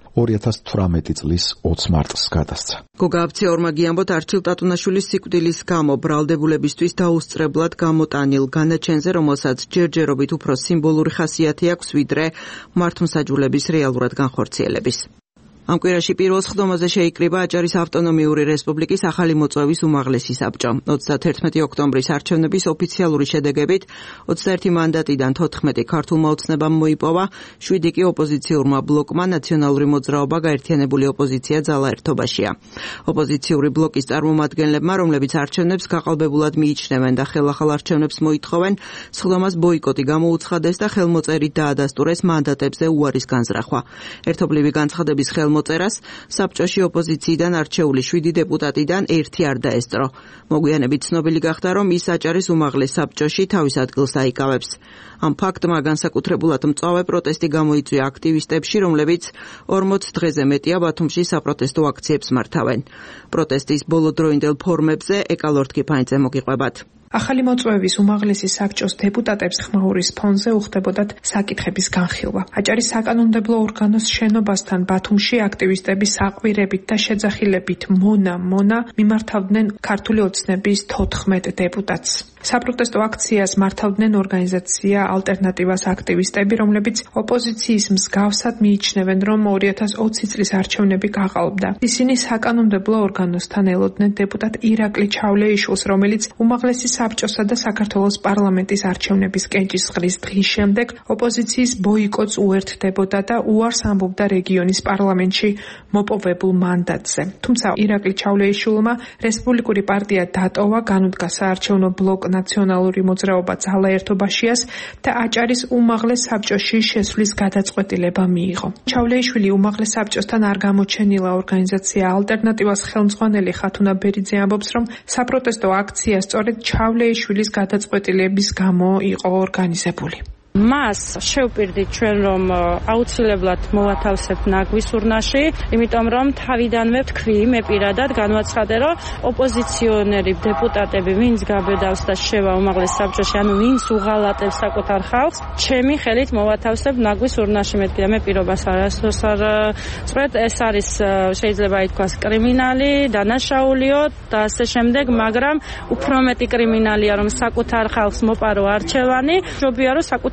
2018 წლის 20 მარტს გადასცა. გოგა აფციორმა გიამბოთ, არჩილ ტატუნაშვილის სიკვდილის გამო ბრალდებულებისთვის დაუსწრებლად გამოტანილ განაჩენზე, რომელსაც ჯერჯერობით უფრო სიმბოლური ხასიათი აქვს, ვიდრე მართლმსაჯულების რეალურად განხორციელების. ამ კვირაში პირველ სხდომაზე შეიკრიბა აჭარის ავტონომიური რესპუბლიკის ახალი მოწვევის უმაღლესი საბჭო. 31 ოქტომბრის არჩევნების ოფიციალური შედეგებით 21 მანდატიდან 14 ქართულმა ოცნებამ მოიპოვა, 7 კი ოპოზიციურმა ბლოკმა ნაციონალური მოძრაობა გაერთიანებული ოპოზიცია ძალა ერთობაშია. ოპოზიციური ბლოკის წარმომადგენლებმა, რომლებიც არჩევნებს გაყალბებულად მიიჩნევენ და ხელახალ არჩევნებს მოითხოვენ, სხდომას ბოიკოტი გამოუცხადეს და ხელმოწერით დაადასტურეს მანდატებზე უარის განზრახვა. ერთობლივი განცხადების მოწერას საბჭოში ოპოზიციიდან არჩეული 7 დეპუტატიდან 1 არ დაესწრო. მოგვიანებით ცნობილი გახდა, რომ ის აჭარის უმაღლეს საბჭოში თავის ადგილს დაიკავებს. ამ ფაქტმა განსაკუთრებულად მწვავე პროტესტი გამოიწვია აქტივისტებში, რომლებიც 40 დღეზე მეტია ბათუმში საპროტესტო აქციებს მართავენ. პროტესტის ბოლოდროინდელ ფორმებზე ეკალორთ კიფაინძე მოგიყვებათ. ახალი მოწვევის უმაღლესი საბჭოს დეპუტატებს ხმაურის ფონზე უხდებოდათ საკითხების განხილვა. აჭარის საკანონმდებლო ორგანოს შენობასთან ბათუმში აქტივისტები საყვირებით და შეძახილებით მონა მიმართავდნენ ქართული ოცნების 14 დეპუტატს. საპროტესტო აქციას მართავდნენ ორგანიზაცია ალტერნატივას აქტივისტები, რომლებიც ოპოზიციის მსგავსად მიიჩნევენ, რომ 2020 წლის არჩევნები გაყალბდა. ისინი საკანონმდებლო ორგანოსთან ელოდნენ დეპუტატ ირაკლი ჩავლეიშვილს, რომელიც უმაღლესი საბჭოსა და საქართველოს პარლამენტის არჩევნების კენჭისყრის დღის შემდეგ ოპოზიციის ბოიკოტს უერთდებოდა და უარს ამბობდა რეგიონის პარლამენტში მოპოვებულ მანდატზე. თუმცა ირაკლი ჩავლეიშვილმა რესპუბლიკური პარტია დატოვა, განუდგა საარჩევნო ბლოკ ნაციონალური მოძრაობა ძალა ერთობაშიას და აჭარის უმაღლეს საბჭოში შესვლის გადაწყვეტილება მიიღო. ჩავლეიშვილი უმაღლეს საბჭოსთან არ გამოჩენილა. ორგანიზაცია ალტერნატივას ხელმძღვანელი ხათუნა ბერიძე ამბობს, რომ საპროტესტო აქცია სწორედ ჩავლეიშვილის გადაწყვეტილების გამო იყო ორგანიზებული. მას შევპირდით ჩვენ, რომ აუცილებლად მოვათავსებთ ნაგვის ურნაში, იმიტომ რომ თავიდანვე ვთქვი, მე პირადად განვაცხადე, რომ ოპოზიციონერი დეპუტატები, ვინც გაბედავს და შევა უმაღლეს საბჭოში, ანუ ვინც უღალატებს საკუთარ ხალხს, ჩემი ხელით მოვათავსებ ნაგვის ურნაში. მეთქი და მე პირობას არასდროს არ წყვეტ, ეს არის შეიძლება ითქვას კრიმინალი, დანაშაულიო და ასე შემდეგ, მაგრამ უფრო მეტი კრიმინალია, რომ საკუთარ ხალხს მოპარო არჩევანი, ჯობია რომ საკუთარ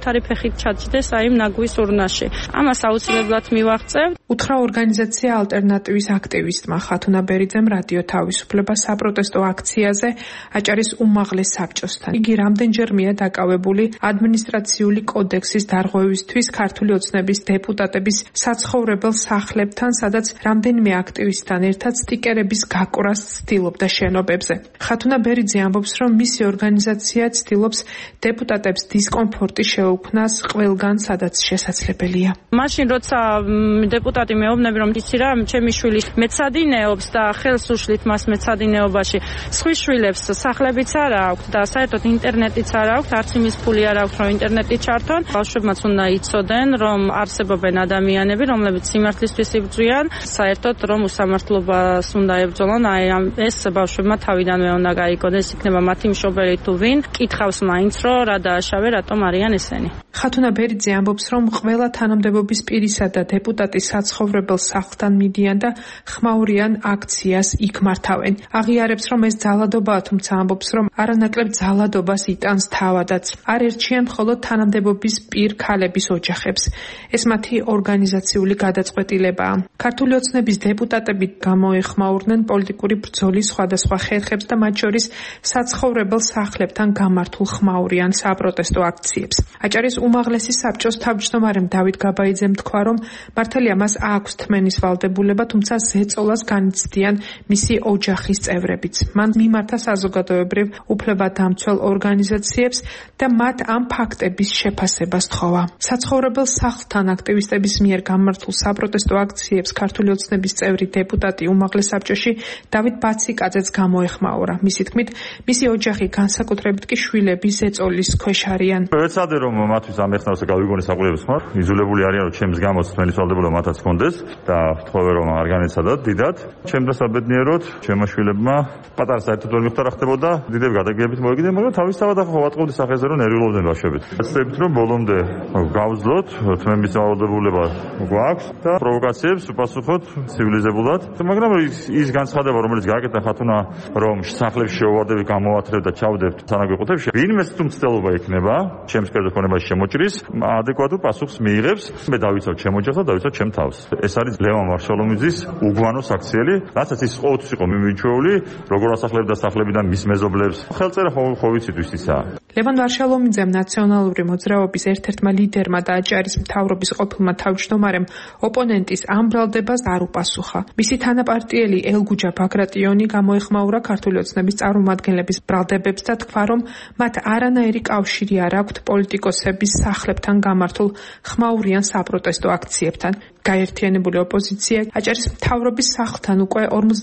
საკუთარი ფეხით ჩაჯდეს აი იმ ნაგვის ურნაში. ამას აუცილებლად მივაღწევ. უთხრა ორგანიზაცია ალტერნატივის აქტივისტმა ხათუნა ბერიძემ რადიო თავისუფლება საპროტესტო აქციაზე აჭარის უმაღლეს საბჭოსთან. იგი რამდენჯერმეა დაკავებული ადმინისტრაციული კოდექსის დარღვევისთვის ქართული ოცნების დეპუტატების საცხოვრებელ სახლებთან, სადაც რამდენიმე აქტივისტთან ერთად სტიკერების გაკვრას ცდილობდა შენობებზე. ხათუნა ბერიძე ამბობს, რომ მისი ორგანიზაცია ცდილობს დეპუტატებს დისკომფორტი შეუქმნას ყველგან, სადაც შესაძლებელია. მაშინ როცა დეპუტატი მეუბნები, რომ იცი რა, ჩემი შვილი მეცადინეობს და ხელს უშლით მას მეცადინეობაში. სხვის შვილებს სახლებიც არ აქვთ და საერთოდ ინტერნეტიც არ აქვთ, არც იმის ფული არ აქვთ, რომ ინტერნეტი ჩართონ. ბავშვებმაც უნდა იცოდნენ, რომ არსებობენ ადამიანები, რომლებიც სიმართლისთვის იბრძვიან, საერთოდ რომ უსამართლობას უნდა ებრძოლონ. აი ეს ბავშვებმა თავიდანვე უნდა გაიგონეს, იქნება მათი მშობელი თუ ვინ, კითხავს მაინც, რომ რა დააშავე, რატომ არიან ესენი. ხათუნა ბერიძე ამბობს, რომ ყველა თანამდებობის პირისა და დეპუტატის საცხოვრებელ სახლთან მიდიან და ხმაურიან აქციას იქ მართავენ. აღიარებს, რომ ეს ძალადობაა, თუმცა ამბობს, რომ არანაკლებ ძალადობას იტანს თავადაც. არ ერჩიან მხოლოდ თანამდებობის პირ ქალების ოჯახებს. ეს მათი ორგანიზაციული გადაწყვეტილებაა. ქართული ოცნების დეპუტატები გამოეხმაურნენ პოლიტიკური ბრძოლის სხვადასხვა ხერხებს და მათ შორის საცხოვრებელ სახლებთან გამართულ ხმაურიან საპროტესტო აქციებს. აჭარის უმაღლესი საბჭოს თავმჯდომარემ დავით გაბაიძემ თქვა, რომ მართალია მას აქვს თმენის ვალდებულება, თუმცა ზეწოლას განიცდიან მისი ოჯახის წევრებიც. მან მიმართა საზოგადოებრივ უფლებადამცველ ორგანიზაციებს და მათ ამ ფაქტების შეფასებას თხოვა. საცხოვრებელ სახლთან აქტივისტების მიერ გამართულ საპროტესტო აქციებს ქართული ოცნების წევრი დეპუტატი უმაღლეს საბჭოში დავით ბაციკაძეც გამოეხმაურა. მისი თქმით, მისი ოჯახი განსაკუთრებით კი შვილები ზეწოლის ქვეშ არიან. ვეცადე რომ მათთვის ამ ეხნავს გავიგონე საყურებლებს ხარ. იზოლებული არიან, რომ ჩემს გამოს თმენის ვალდებულება მათაც ჰქონდეს და ვთხოვე რომ არ განეცადათ დიდად. ჩემ და საბედნიეროდ ჩემო შვილებმა პატარა საერთოდ ვერ მიხვდა რა ხდებოდა. დიდები გადაგებით მოიგდნენ, მაგრამ თავისთავად ახლა ვატყობდი სახეზე რომ ნერვიულობდნენ ბავშვებით. ეცდებით რომ ბოლომდე გავძლოთ, თმების ვალდებულება გვაქვს და პროვოკაციებს ვპასუხოთ ცივილიზებულად. მაგრამ ის განცხადება, რომელიც გააკეთა ხათუნა, რომ სახლებში შეუვარდები, გამოვათრებ და ჩავდებთ თანაგვეყუთებში, ვინმეს თუ მცდელობა იქნება, ჩემს კერძოქონებას შემოჭრის, ადეკვატურ პასუხს მიიღებს. მე დავიცავ ჩემ ოჯახს და დავიცავ ჩემ თავს. ეს არის ლევან ვარშალომიძის უგვანო საქციელი, რასაც ის ყოველთვის იყო მიმიჩვეული, როგორ ასახლებდა სახლებიდან მის მეზობლებს. ხელწერა ხო ვიცით ვის ისაა. ლევან ვარშალომიძემ ნაციონალური მოძრაობის ერთ-ერთმა ლიდერმა და აჭარის მთავრობის ყოფილმა თავმჯდომარემ ოპონენტის ამ ბრალდებას არ უპასუხა. მისი თანაპარტიელი ელგუჯა ბაგრატიონი გამოეხმაურა ქართული ოცნების წარმომადგენლების ბრალდებებს და თქვა, რომ მათ არანაირი კავშირი არ აქვთ პოლიტიკოსების სახლებთან გამართულ ხმაურიან საპროტესტო აქციებთან. გაერთიანებული ოპოზიცია აჭარის მთავრობის სახლთან უკვე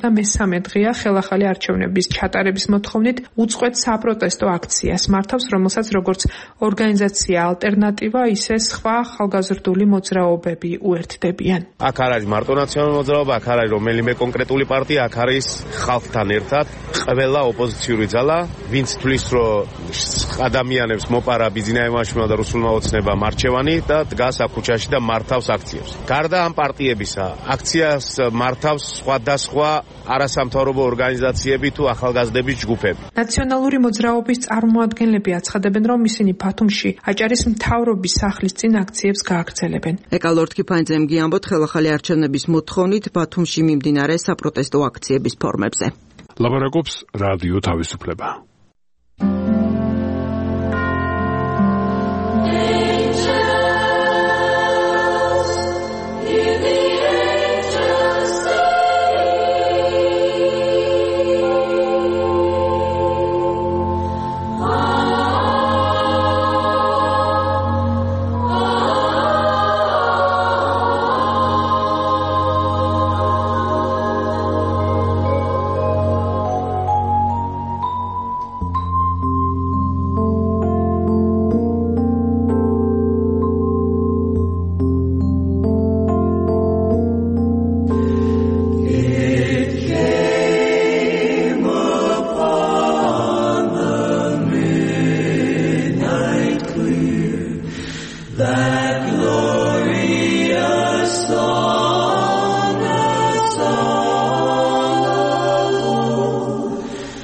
53 დღეა ხელახალი არჩევნების ჩატარების მოთხოვნით უწყვეტ საპროტესტო აქციას მართავს, რომელსაც როგორც ორგანიზაცია ალტერნატივა, ისე სხვა ახალგაზრდული მოძრაობები უერთდებიან. აქ არ არის მარტო ნაციონალური მოძრაობა, აქ არ არის რომელიმე კონკრეტული პარტია, აქ არის ხალხთან ერთად ყველა ოპოზიციური ძალა, ვინც თვლის, რომ ადამიანებს მოპარა ბიზნესმენებმა და რუსულმა ოცნებამ არჩევანი და დგას აქ ქუჩაში და მართავს აქციებს. გარდა ამ პარტიებისა, აქციას მართავს სხვადასხვა არასამთავრობო ორგანიზაციები თუ ახალგაზრდების ჯგუფები. ნაციონალური მოძრაობის წარმომადგენლები აცხადებენ, რომ ისინი ბათუმში აჭარის მთავრობის სახლის წინ აქციებს გააგრძელებენ. ეკალორდ კიფანიძემ გიამბოთ ხელახალი არჩევნების მოთხოვნით ბათუმში მიმდინარე საპროტესტო აქციების ფორმებზე. ლაბორატორს რადიო თავისუფლება.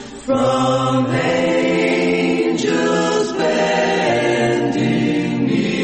From angels bending knee.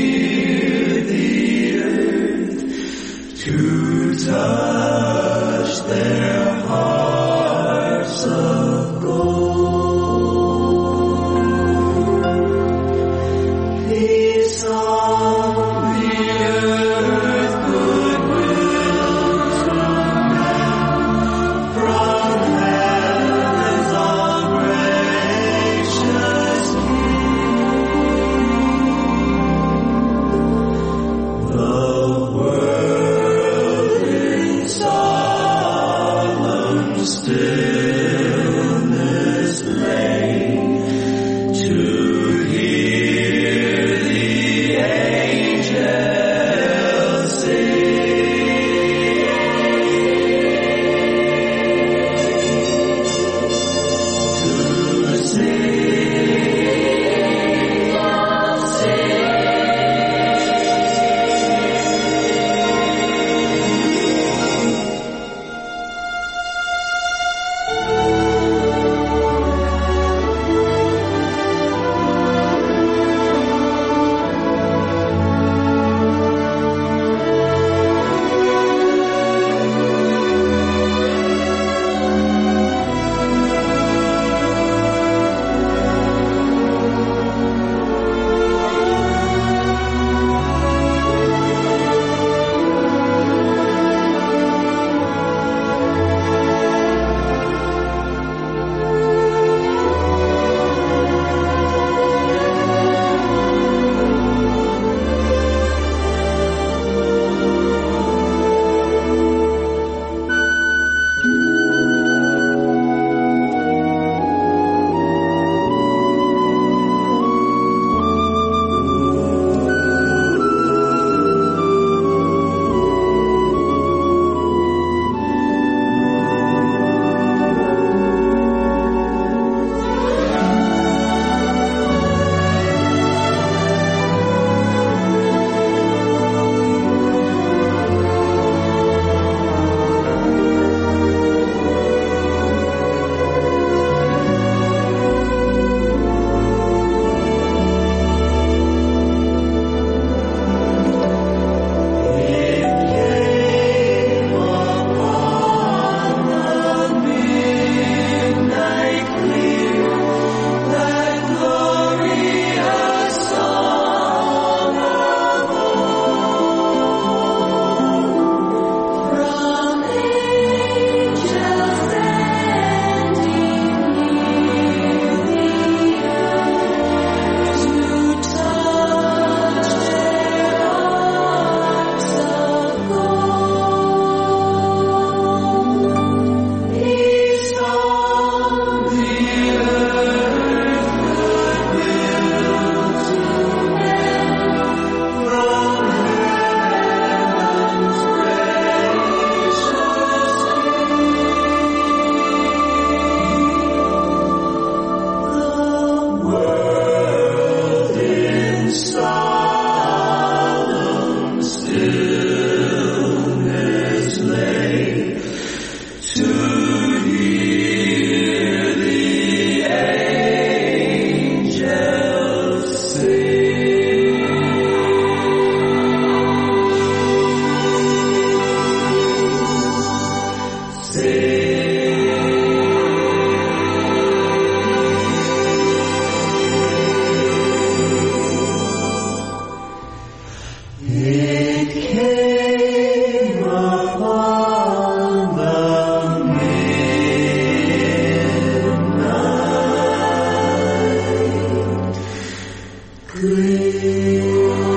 Grace.